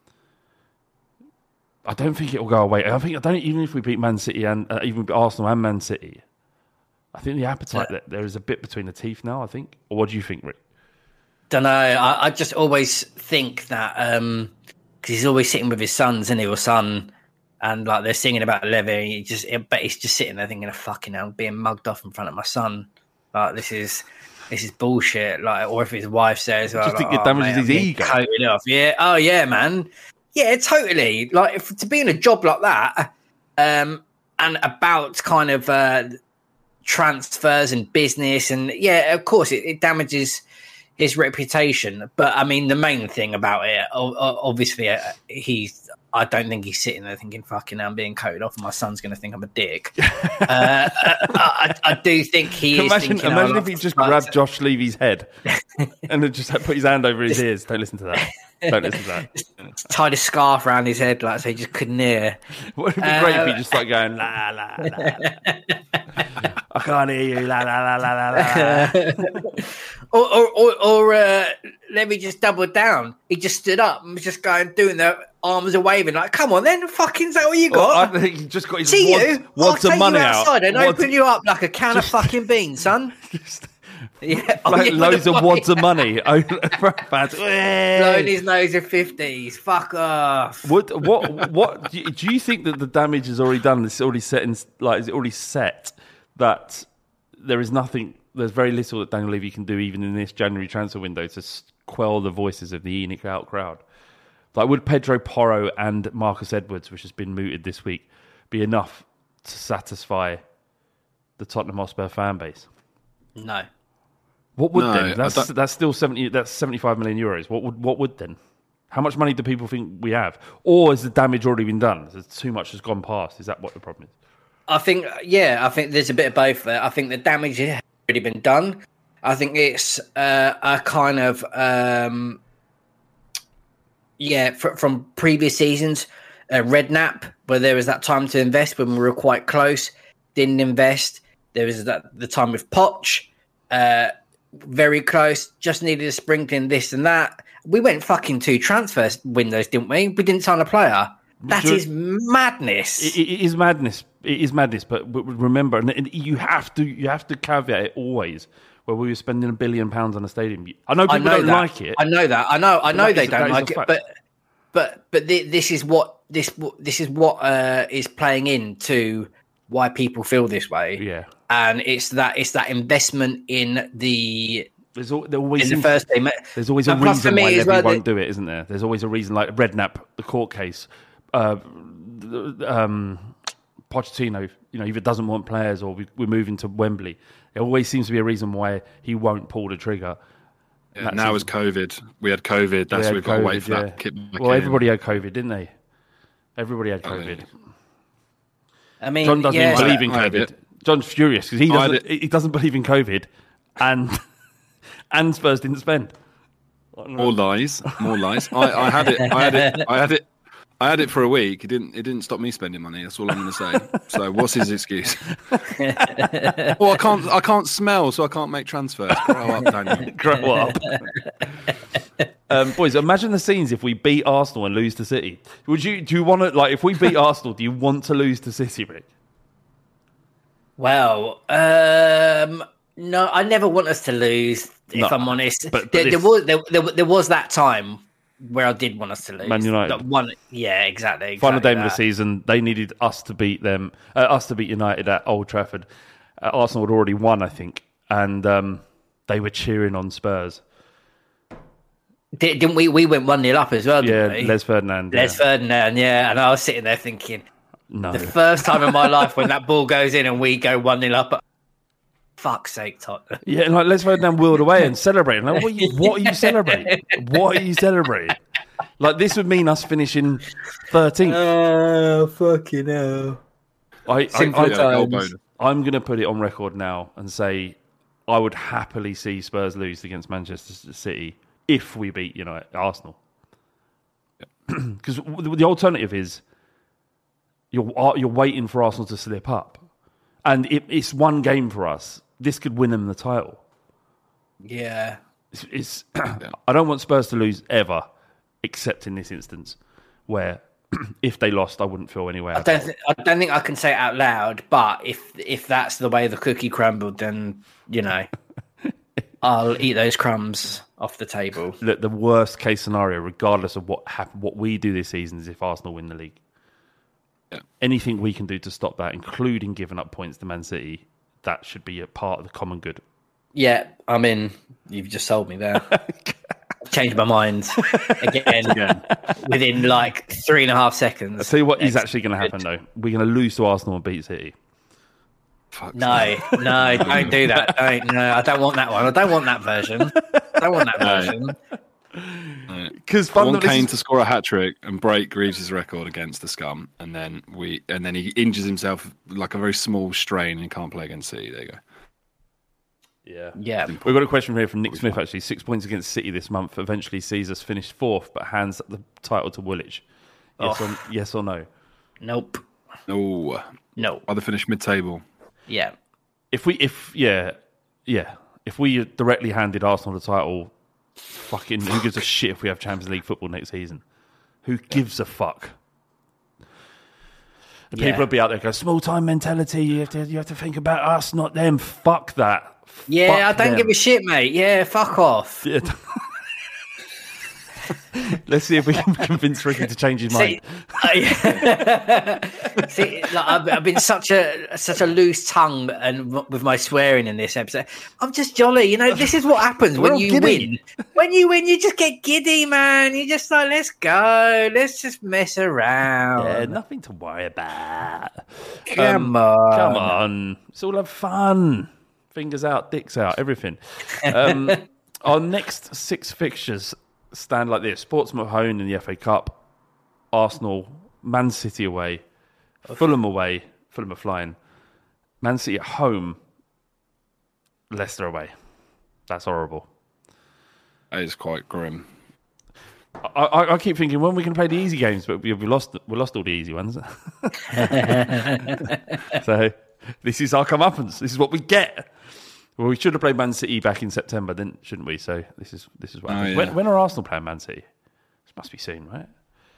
I don't think it will go away. I think I don't even if we beat Man City and uh, even beat Arsenal and Man City. I think the appetite yeah. there is a bit between the teeth now. I think. Or what do you think, Rick? Don't know. I, I just always think that because um, he's always sitting with his sons and his son. And like they're singing about Levy, and he just, but he's just sitting there thinking, "Fucking hell, I'm being mugged off in front of my son. Like this is, this is bullshit." Like, or if his wife says, "I just like, think it oh, damages mate, his ego." Coated off. Yeah. Oh yeah, man. Yeah, totally. Like if, to be in a job like that, um, and about kind of uh, transfers and business, and yeah, of course, it, it damages his reputation. But I mean, the main thing about it, obviously, uh, he's. I don't think he's sitting there thinking, fucking, I'm being coated off and my son's going to think I'm a dick. uh, I, I do think he imagine, is thinking... Imagine if he just grabbed Josh Levy's head and then just put his hand over his ears. Don't listen to that. Don't listen to that. Tied a scarf around his head like so he just couldn't hear. Would it be uh, great if he just started going, la, la, la. I can't hear you, la, la, la, la, la, la. or or, or, or uh, let me just double down. He just stood up and was just going, doing the arms are waving like, come on then, fucking, is that what you got? Well, I think he just got his See wads, you, wads I'll of money you out. outside and wads, open you up like a can just, of fucking beans, son. Just, yeah, like oh, yeah, loads of wads of money. Blowing his nose of fifties. Fuck off. What? What? What? Do you, do you think that the damage is already done? It's already set in. Like, is it already set that there is nothing? There's very little that Daniel Levy can do, even in this January transfer window, to quell the voices of the Enoch Out crowd. Like, would Pedro Porro and Marcus Edwards, which has been mooted this week, be enough to satisfy the Tottenham Hotspur fan base? No. What would No, then? I That's don't- that's still seventy. That's seventy-five million euros. What would what would then? How much money do people think we have, or has the damage already been done? Is too much has gone past? Is that what the problem is? I think, yeah, I think there's a bit of both there. I think the damage has already been done. I think it's uh, a kind of, um, yeah, fr- from previous seasons, uh, Redknapp, where there was that time to invest when we were quite close, didn't invest. There was that the time with Poch, uh, very close, just needed a sprinkling this and that. We went fucking two transfer windows, didn't we? We didn't sign a player. That Sure. is madness. It, it is madness. It is madness. But, but remember, and, and you have to you have to caveat it always. Where we were spending a billion pounds on a stadium. I know people I know don't that. like it. I know that. I know. I know that they is- that don't is a like it. fact. But but but thi- this is what this this is what uh, is playing into why people feel this way. Yeah. And it's that it's that investment in the There's al- there always in the seems- first team. There's always a And plus for reason me why as Levy well, won't that- do it, isn't there? There's always a reason, like Redknapp, the court case, uh, um, Pochettino. You know, either doesn't want players or we, we're moving to Wembley. There always seems to be a reason why he won't pull the trigger. Yeah, That's now it. it's COVID. We had COVID. That's We had we've got to wait COVID, for yeah. that. Kick back Well, in. everybody had COVID, didn't they? Everybody had COVID. I mean, John doesn't yeah, even believe in I had COVID. it. John's furious because he I had doesn't. He doesn't believe in COVID, and and Spurs didn't spend. More lies. More lies. I, I had it. I had it. I had it. I had it for a week. It didn't. It didn't stop me spending money. That's all I'm going to say. So, what's his excuse? Well, I can't. I can't smell, so I can't make transfers. Grow up, Daniel. Grow up. um, boys, imagine the scenes if we beat Arsenal and lose to City. Would you? Do you want to like if we beat Arsenal? Do you want to lose to City, Rick? Well, um, no, I never want us to lose. If No, I'm honest, but- but there, there this- was there, there, there was that time where I did want us to lose. Man United. That one, yeah, exactly. exactly Final game of the that. season, they needed us to beat them, uh, us to beat United at Old Trafford. Uh, Arsenal had already won, I think, and um, they were cheering on Spurs. Did, didn't we? We went one nil up as well. Yeah, Didn't we? Les Ferdinand. Les yeah. Ferdinand, yeah, and I was sitting there thinking, No, the first time in my life when that ball goes in and we go one nil up. Fuck's sake, Tottenham. yeah, and like Les Ferdinand wheeled away and celebrating. Like, what, are you, what are you celebrating? What are you celebrating? Like this would mean us finishing thirteenth. Oh, fucking hell. I, I, Simple I, Yeah, goal times. bonus. I'm going to put it on record now and say I would happily see Spurs lose against Manchester City if we beat United, Arsenal. Because the alternative is you're you're waiting for Arsenal to slip up, and it, it's one game for us. This could win them the title. Yeah. It's, it's I don't want Spurs to lose ever, except in this instance where if they lost, I wouldn't feel any way. I don't, th- I don't think I can say it out loud, but if if that's the way the cookie crumbled, then, you know, I'll eat those crumbs off the table. Look, the worst case scenario, regardless of what happen, what we do this season, is if Arsenal win the league. Yeah. Anything we can do to stop that, including giving up points to Man City, that should be a part of the common good. Yeah, I mean, you've just sold me there. Changed my mind again, Again. within like three and a half seconds. I'll tell you what is Excellent. actually going to happen, though. We're going to lose to Arsenal and beat City. Fuck's No, no, don't do that. Don't, no, I don't want that one. I don't want that version. I don't want that No. version. Because I want Kane to score a hat trick and break Greaves' record against the scum, and then we and then he injures himself like a very small strain and can't play against City. There you go. Yeah. Yeah. We've got a question here from Nick Smith, actually. Six points against City this month eventually sees us finish fourth, but hands the title to Woolwich. Yes, Oh. or, yes or no? Nope. No, No. either finish mid-table. Yeah. If we, if, yeah, yeah. If we directly handed Arsenal the title, fucking, who gives a shit if we have Champions League football next season? Who gives a fuck? The Yeah. people will be out there going, small time mentality, you have to, you have to think about us, not them. Fuck that. Yeah, Fuck I don't them. give a shit, mate. Yeah, fuck off. Yeah. Let's see if we can convince Ricky to change his mind. See, I, see like, I've, I've been such a such a loose tongue and with my swearing in this episode. I'm just jolly, you know. This is what happens We're when all you giddy. win. When you win, you just get giddy, man. You just like, let's go, let's just mess around. Yeah, nothing to worry about. Come on, Come on. It's all have fun. Fingers out, dicks out, everything. Um, our next six fixtures stand like this: Portsmouth home in the F A Cup, Arsenal, Man City away, Fulham away, Fulham are flying, Man City at home, Leicester away. That's horrible. That is quite grim. I, I, I keep thinking, when are we going to play the easy games? But we, we lost we lost all the easy ones. So this is our comeuppance. This is what we get. Well, we should have played Man City back in September, then shouldn't we? So this is this is what happens. Oh, yeah. When, when are Arsenal playing Man City? This must be soon, right?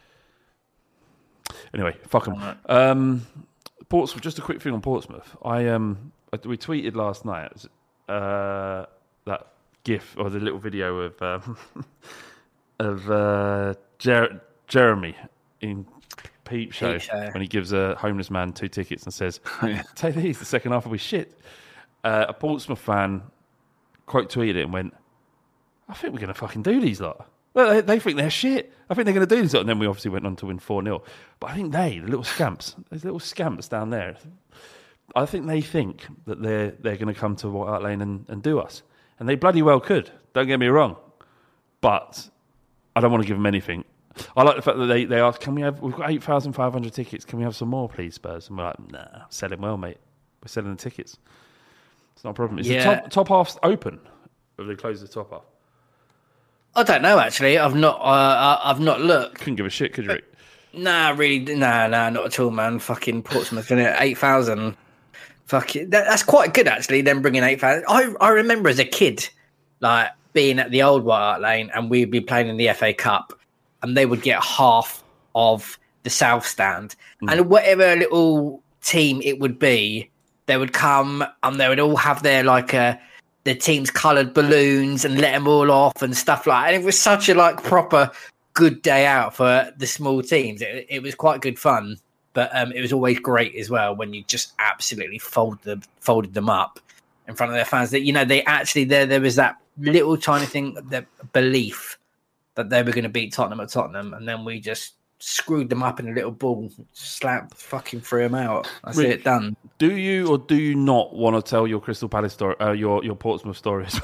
Anyway, fuck them. Um, Portsmouth. Just a quick thing on Portsmouth. I um I, we tweeted last night uh, that GIF or the little video of um, of uh, Jer- Jeremy in Peep Show, Peep Show when he gives a homeless man two tickets and says, Yeah. "Take these. The second half will be shit." Uh, a Portsmouth fan quote tweeted it and went, "I think we're going to fucking do these lot. Well, they, they think they're shit. I think they're going to do this lot." And then we obviously went on to win four nil. But I think they, the little scamps, those little scamps down there, I think they think that they're they're going to come to White Hart Lane and, and do us. And they bloody well could. Don't get me wrong. But I don't want to give them anything. I like the fact that they, they ask, "Can we have, we've got eight thousand five hundred tickets. Can we have some more, please, Spurs?" And we're like, "Nah, selling well, mate. We're selling the tickets. It's not a problem." Is Yeah. the top, top half open? Or have they closed the top half? I don't know. Actually, I've not. Uh, I've not looked. Couldn't give a shit, could you, Rick? Nah, really, nah, nah, not at all, man. Fucking Portsmouth, isn't it? eight thousand. Fuck it. That, that's quite good, actually, them bringing eight thousand. I, I remember as a kid, like, being at the old White Hart Lane and we'd be playing in the F A Cup and they would get half of the South Stand. Mm. And whatever little team it would be, they would come and they would all have their, like, uh, their team's coloured balloons and let them all off and stuff like that. And it was such a, like, proper good day out for the small teams. It, it was quite good fun, but um, it was always great as well when you just absolutely fold them, folded them up in front of their fans. That, you know, they actually there there was that little tiny thing, that belief that they were going to beat Tottenham at Tottenham, and then we just screwed them up in a little ball, slapped, fucking threw them out. That's Rick, it, done. Do you or do you not want to tell your Crystal Palace story, uh, your your Portsmouth stories?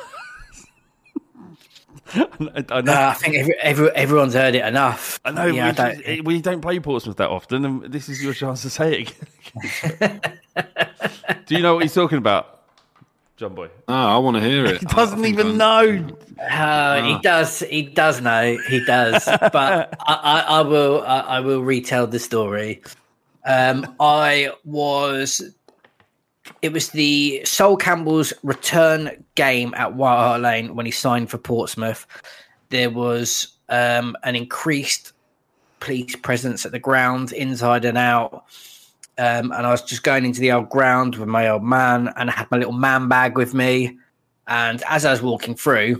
I, I know. Uh, I think every, every, everyone's heard it enough. I know. Yeah, we, I don't, we don't play Portsmouth that often, and this is your chance to say it again. Do you know what he's talking about, John Boy? Oh, I want to hear it. He doesn't I even I'm... know. Uh, he does. He does know. He does. But I, I, I will. I, I will retell the story. Um, I was. It was the Sol Campbell's return game at White Hart Lane when he signed for Portsmouth. There was um, an increased police presence at the ground, inside and out. Um, and I was just going into the old ground with my old man, and I had my little man bag with me. And as I was walking through,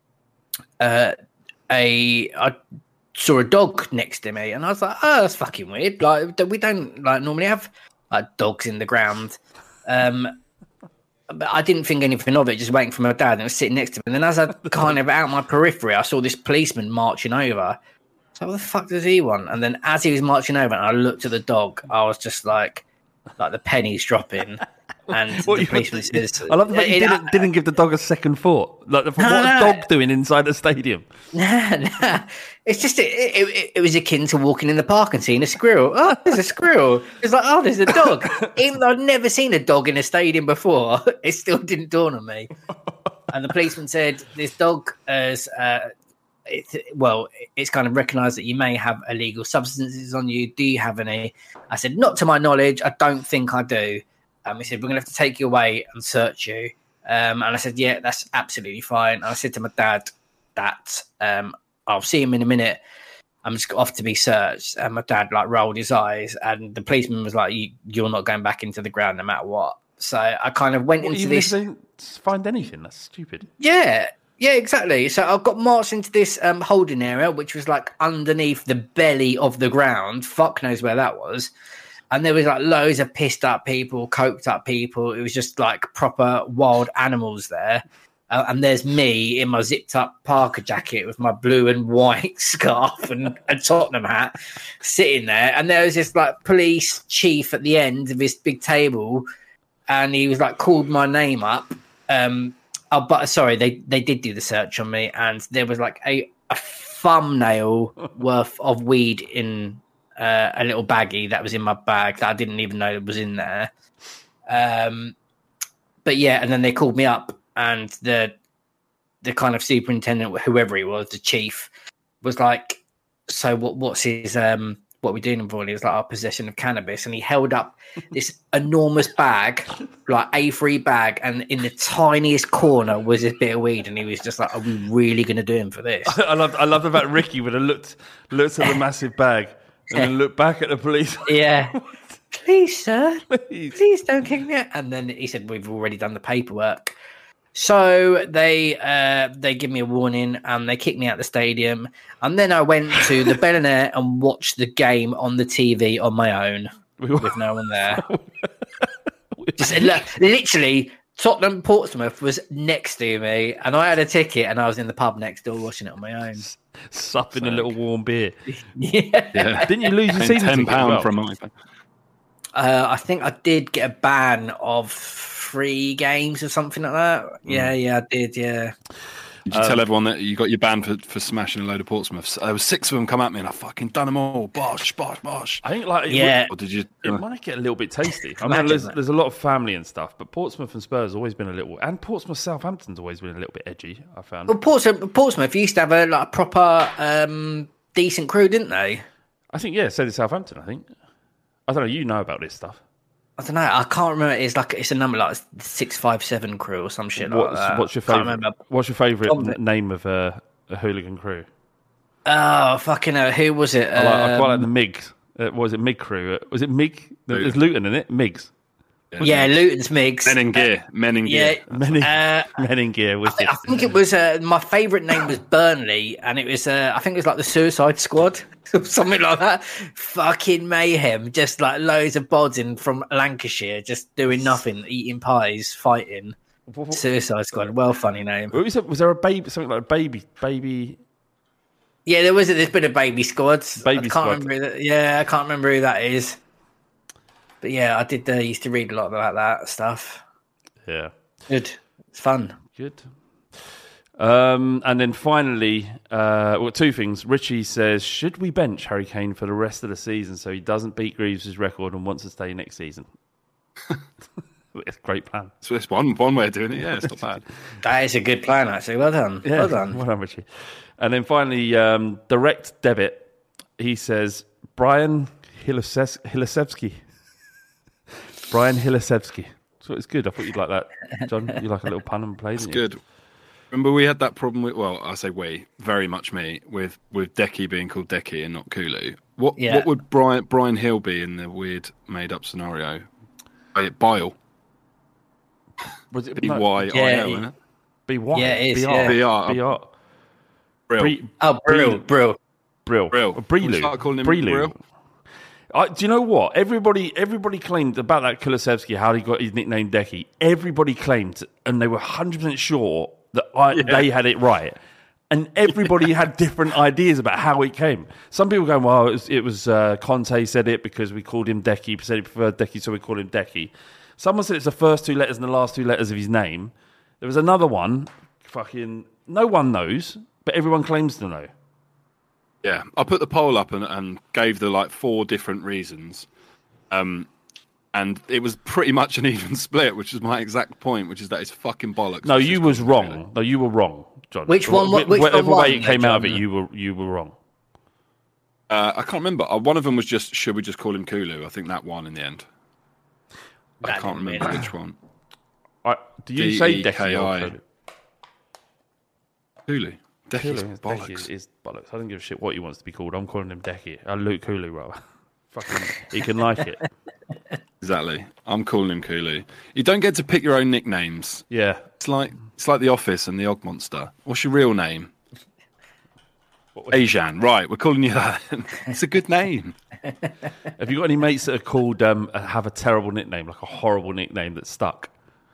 uh, a I saw a dog next to me, and I was like, "Oh, that's fucking weird. Like, we don't like normally have like dogs in the ground." Um, but I didn't think anything of it, just waiting for my dad, and it was sitting next to me. And then as I kind of out my periphery, I saw this policeman marching over. So what the fuck does he want? And then as he was marching over and I looked at the dog, I was just like, like the pennies dropping. And What the you- policeman says, I love the fact you It- didn't, didn't give the dog a second thought. Like, what's No, a no. dog doing inside the stadium? Nah, nah. It's just, it, it, it was akin to walking in the park and seeing a squirrel. Oh, there's a squirrel. It's like, oh, there's a dog. Even though I'd never seen a dog in a stadium before, it still didn't dawn on me. And the policeman said, this dog has, uh, it, well, it's kind of recognised that you may have illegal substances on you. Do you have any? I said, not to my knowledge. I don't think I do. Um, he said, we're going to have to take you away and search you. Um, and I said, yeah, that's absolutely fine. And I said to my dad that um, I'll see him in a minute. I'm just off to be searched. And my dad like rolled his eyes, and the policeman was like, you, you're not going back into the ground no matter what. So I kind of went What, into even this. if they don't find anything, that's stupid. Yeah. Yeah, exactly. So I got marched into this um, holding area, which was like underneath the belly of the ground. Fuck knows where that was. And there was like loads of pissed up people, coked up people. It was just like proper wild animals there. Uh, and there's me in my zipped up Parker jacket with my blue and white scarf and a Tottenham hat sitting there. And there was this like police chief at the end of this big table. And he was like, called my name up. Um, Oh, but sorry, they, they did do the search on me, and there was like a, a thumbnail worth of weed in uh, a little baggie that was in my bag that I didn't even know was in there. Um, but yeah, and then they called me up, and the the kind of superintendent, whoever he was, the chief, was like, "So what? What's his um?" What we're doing for? He was like, our possession of cannabis, and he held up this enormous bag, like A three bag, and in the tiniest corner was this bit of weed, and he was just like, "Are we really going to do him for this?" I love, I love the fact Ricky would have looked, looked at the massive bag and then looked back at the police. Yeah, please, sir, Please. please don't kick me out. And then he said, "We've already done the paperwork." So they uh, they give me a warning and they kick me out the stadium. And then I went to the Bel Air and watched the game on the T V on my own with no one there. Just literally, Tottenham Portsmouth was next to me, and I had a ticket, and I was in the pub next door watching it on my own, Supping a little warm beer. yeah. Yeah. Didn't you lose your And season ten ticket as pound well? for a month. Uh, I think I did get a ban of three games or something like that. Yeah, yeah, I did. Yeah. Did you tell everyone that you got your ban for, for smashing a load of Portsmouths? There was six of them come at me, and I fucking done them all. Bosh, bosh, bosh. I think like it Yeah. would- Or did you? It might get a little bit tasty. I mean, Imagine there's, that. there's a lot of family and stuff, but Portsmouth and Spurs has always been a little, and Portsmouth Southampton's always been a little bit edgy. I found. Well, Portsmouth, Portsmouth used to have a like a proper um, decent crew, didn't they? I think yeah, so did Southampton. I think. I don't know. You know about this stuff. I don't know. I can't remember. It's like it's a number like six five seven crew or some shit like What's, that. what's your Can't favorite? remember. What's your favorite Tom- n- name of a, a hooligan crew? Oh fucking hell! Who was it? I, like, I quite like Um, the Migs. Uh, what was it? Mig crew. Uh, was it Mig? There's Luton in it. Migs. yeah, Luton's Migs. Men in gear. Men in Yeah, gear. Men in, Uh, men in gear. I, Wicked. think, I think it was uh, my favourite name was Burnley, and it was uh, I think it was like the Suicide Squad, something like that. Fucking mayhem, just like loads of bods in from Lancashire, just doing nothing, eating pies, fighting. Suicide Squad, well, funny name. Was, it, was there a baby? Something like a baby? Baby? Yeah, there was a, there's been a baby squads. Baby I can't squad. remember. Who that, yeah, I can't remember who that is. But yeah, I did uh, used to read a lot about that stuff. Yeah. Good, it's fun. Good. Um, and then finally, uh, well, two things. Richie says, should we bench Harry Kane for the rest of the season so he doesn't beat Greaves' record and wants to stay next season? It's a great plan. So it's one one way of doing it. Yeah, it's not bad. That is a good plan, actually. Well done. Yeah, Well done. Well done, Richie. And then finally, um, direct debit. He says, Brian Hilisevsky. Hilisevsky. Brian Hilisevsky. So it's good. I thought you'd like that, John. You like a little pun and play, It's didn't you? good. Remember we had that problem with, well, I say we, very much me, with, with Decky being called Decky and not Kulu. What Yeah. what would Brian Brian Hill be in the weird made up scenario? Uh, Bile. Was it B no, Y I L, Yeah, isn't it? B Y? Yeah, it is, B R. yeah. B R. B R. Brill. Bre- Oh, Brill, Brill. Brill. Brill. Or Brelu. Can we start calling him Brelu. Brill? I, do you know what? Everybody everybody claimed about that Kulusevski, how he got his nickname Decky. Everybody claimed, and they were one hundred percent sure that I, Yeah. they had it right. And everybody had different ideas about how it came. Some people going, well, it was, it was uh, Conte said it because we called him Decky, said he preferred Decky, so we called him Decky. Someone said it's the first two letters and the last two letters of his name. There was another one, fucking, no one knows, but everyone claims to know. Yeah, I put the poll up and, and gave the like four different reasons, um, and it was pretty much an even split, which is my exact point, which is that it's fucking bollocks. No, It's you just was called wrong. Really. No, you were wrong, John. Which one- Wh- which Whatever one way won, it came out of it, John? you were you were wrong. Uh, I can't remember. Uh, one of them was just should we just call him Kulu? I think that won in the end. I That can't didn't remember win. which one. I, do you say D E Decky K I. or Kulu? Kulu. Decky's Kulu is- bollocks. Decky is, is bollocks. I don't give a shit what he wants to be called. I'm calling him Decky. Uh, Luke Kulu, rather. Fucking, he can like it. Exactly. I'm calling him Kulu. You don't get to pick your own nicknames. Yeah. It's like it's like The Office and the Og Monster. What's your real name? Ajan. Right, we're calling you that. It's a good name. Have you got any mates that are called um, have a terrible nickname, like a horrible nickname that stuck?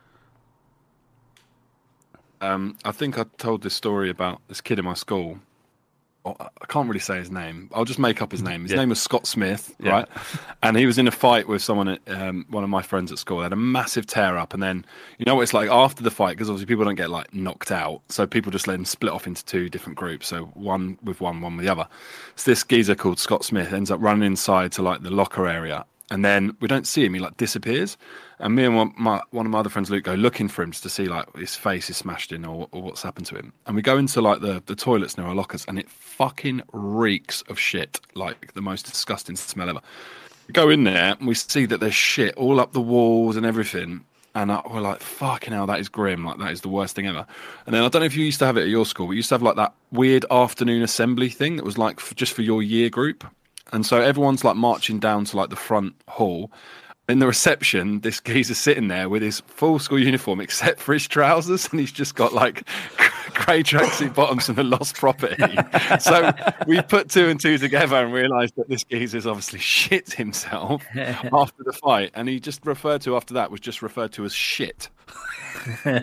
Um, I think I told this story about this kid in my school. Oh, I can't really say his name. I'll just make up his name. His Yeah. name was Scott Smith, Yeah. right? And he was in a fight with someone, at, um, one of my friends at school. They had a massive tear up, and then you know what it's like after the fight, because obviously people don't get like knocked out, so people just let them split off into two different groups. So one with one, one with the other. So this geezer called Scott Smith ends up running inside to like the locker area, and then we don't see him. He like disappears, and me and one, my, one of my other friends, Luke, go looking for him just to see like his face is smashed in or, or what's happened to him. And we go into like the, the toilets near our lockers, and it fucking reeks of shit, like the most disgusting smell ever. We go in there and we see that there's shit all up the walls and everything. And uh, we're like, fucking hell, that is grim. Like, that is the worst thing ever. And then I don't know if you used to have it at your school, but you used to have like that weird afternoon assembly thing that was like for, just for your year group. And so everyone's like marching down to like the front hall. In the reception, this geezer's sitting there with his full school uniform except for his trousers, and he's just got like grey tracksuit bottoms from the lost property. So we put two and two together and realised that this geezer's obviously shit himself after the fight, and he just referred to after that was just referred to as shit. All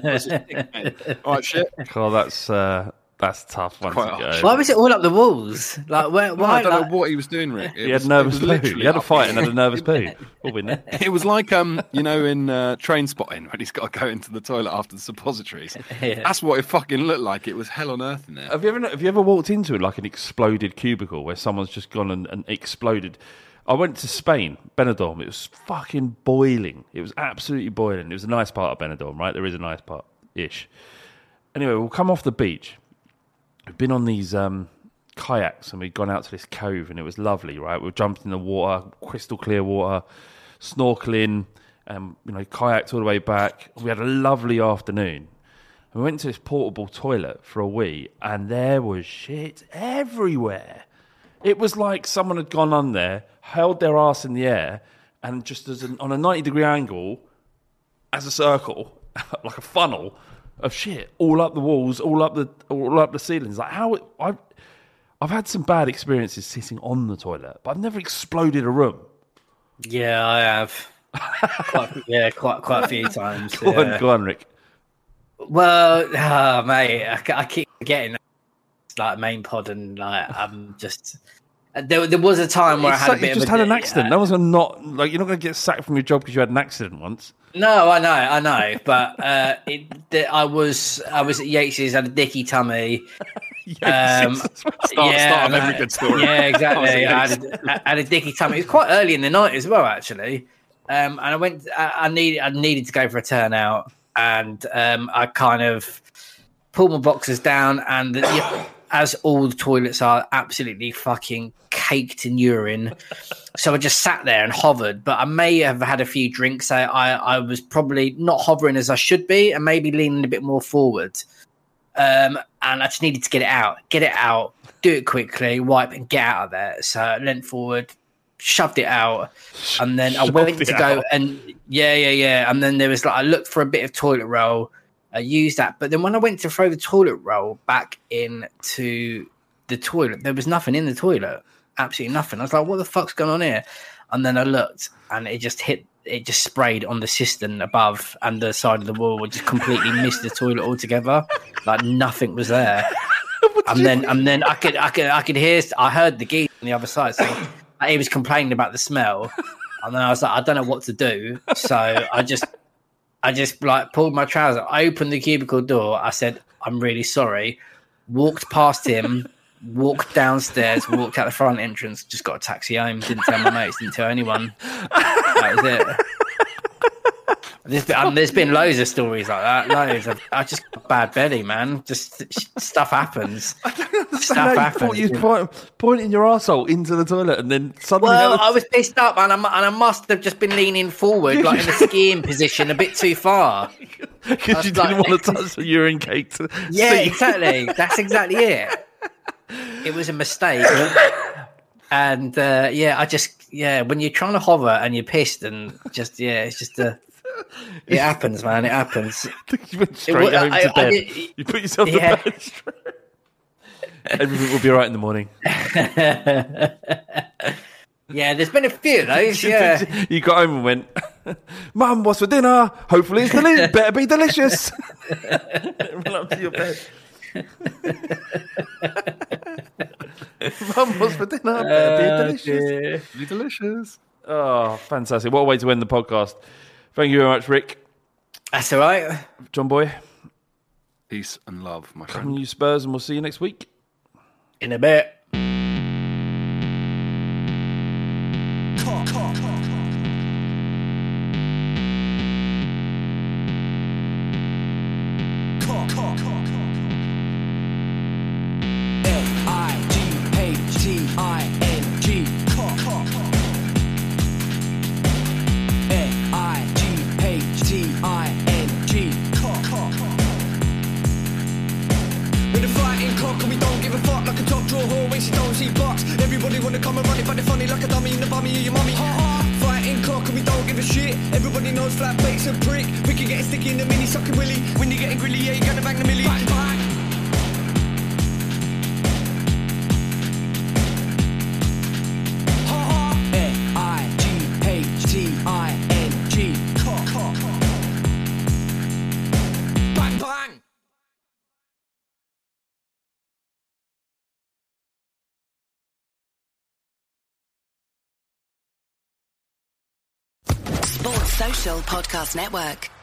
right, shit. Oh, that's uh, that's tough. Once Quite ago. harsh. Why was it all up the walls? Like, where, Well, why? I don't like, know what he was doing, Rick. It He was, had nervous it was poo. literally He had a up- fight and had a nervous poo. All in there. It was like, um, you know, in uh, Train Spotting when he's got to go into the toilet after the suppositories. Yeah. That's what it fucking looked like. It was hell on earth in there. Have you ever have you ever walked into like an exploded cubicle where someone's just gone and, and exploded? I went to Spain, Benidorm. It was fucking boiling. It was absolutely boiling. It was a nice part of Benidorm, right? There is a nice part ish. Anyway, we'll come off the beach. We've been on these um, kayaks and we'd gone out to this cove and it was lovely, right? We jumped in the water, crystal clear water, snorkeling, and you know, kayaked all the way back. We had a lovely afternoon. We went to this portable toilet for a wee, and there was shit everywhere. It was like someone had gone on there, held their ass in the air, and just as an, on a ninety degree angle, as a circle, like a funnel of shit all up the walls, all up the all up the ceilings. Like how it, I've I've had some bad experiences sitting on the toilet, but I've never exploded a room. Yeah, I have. quite, yeah, quite quite a few times. Go yeah. on, go on, Rick. Well, oh, mate, I, I keep getting like main pod and like I'm just. There, there was a time where It's I had like a bit you of just a, had an accident. yeah. No one's gonna not like you're not gonna get sacked from your job because you had an accident once. No, I know, I know, but uh, it, the, I was I was at Yates's, had a dicky tummy. Um, Start, start of every uh, good story. Yeah, exactly. I I had, a, I had a dicky tummy. It was quite early in the night as well, actually. Um, and I went. I, I needed. I needed to go for a turnout, and um, I kind of pulled my boxers down, and the, as all the toilets are, absolutely fucking caked in urine. So I just sat there and hovered, but I may have had a few drinks. So I, I was probably not hovering as I should be, and maybe leaning a bit more forward. Um, and I just needed to get it out, get it out, do it quickly, wipe and get out of there. So I leant forward, shoved it out, and then I Shoved went it to go out. and yeah, yeah, yeah. And then there was like I looked for a bit of toilet roll, I used that, but then when I went to throw the toilet roll back into the toilet, there was nothing in the toilet, absolutely nothing. I was like, "What the fuck's going on here?" And then I looked, and it just hit. It just sprayed on the cistern above and the side of the wall. It just completely missed the toilet altogether. Like nothing was there. and then, and then I could, I could, I could hear. I heard the geese on the other side. So he was complaining about the smell, and then I was like, I don't know what to do. So I just, I just like pulled my trouser, I opened the cubicle door. I said, "I'm really sorry." Walked past him. Walked downstairs, walked out the front entrance, just got a taxi home, didn't tell my mates, didn't tell anyone. That was it. There's been, um, there's been loads of stories like that. Loads. Of, I just got a bad belly, man. Just stuff happens. Stuff happens. You point, pointing your arsehole into the toilet and then suddenly... Well, I was pissed up and I, and I must have just been leaning forward, like in a skiing position, a bit too far. Because you didn't like- want to touch the urine cake to Yeah, see. exactly. That's exactly it. It was a mistake. And uh, yeah, I just yeah, when you're trying to hover and you're pissed and just yeah, it's just a. It happens, man. It happens. You went straight It, home I, to bed. I, I, you put yourself yeah. to bed. Everything will be right in the morning. Yeah, there's been a few of those. Yeah, You got home and went, Mum, what's for dinner? Hopefully it's deli- better be delicious. Run up to your bed. Mum, what's for dinner? Better be delicious. Be delicious. Oh, fantastic. What a way to end the podcast. Thank you very much, Rick. that's all right. John Boy, Peace and love, my come friend. you Spurs, and we'll see you next week. In a bit. Cock, cock, cock, cock, cock, cock, F I G H T I N G. Cock, cock, cock. F I G H T I N G. Cock, cock, cock. We're the fighting cock and we don't give a fuck. Like a top drawer whore when she don't see blocks. Everybody wanna come and run it, but they're funny like a dummy in the bummy of your mummy. Fighting cock and we don't give a shit. Everybody knows flat bait's a prick. We can get sticky in the mini sucking willy. When you're getting grilly, yeah, you're gonna bang the millie. Bang, bang. F I G H T I N G. Cock, cock, cock. Bang, bang. Sports Social Podcast Network.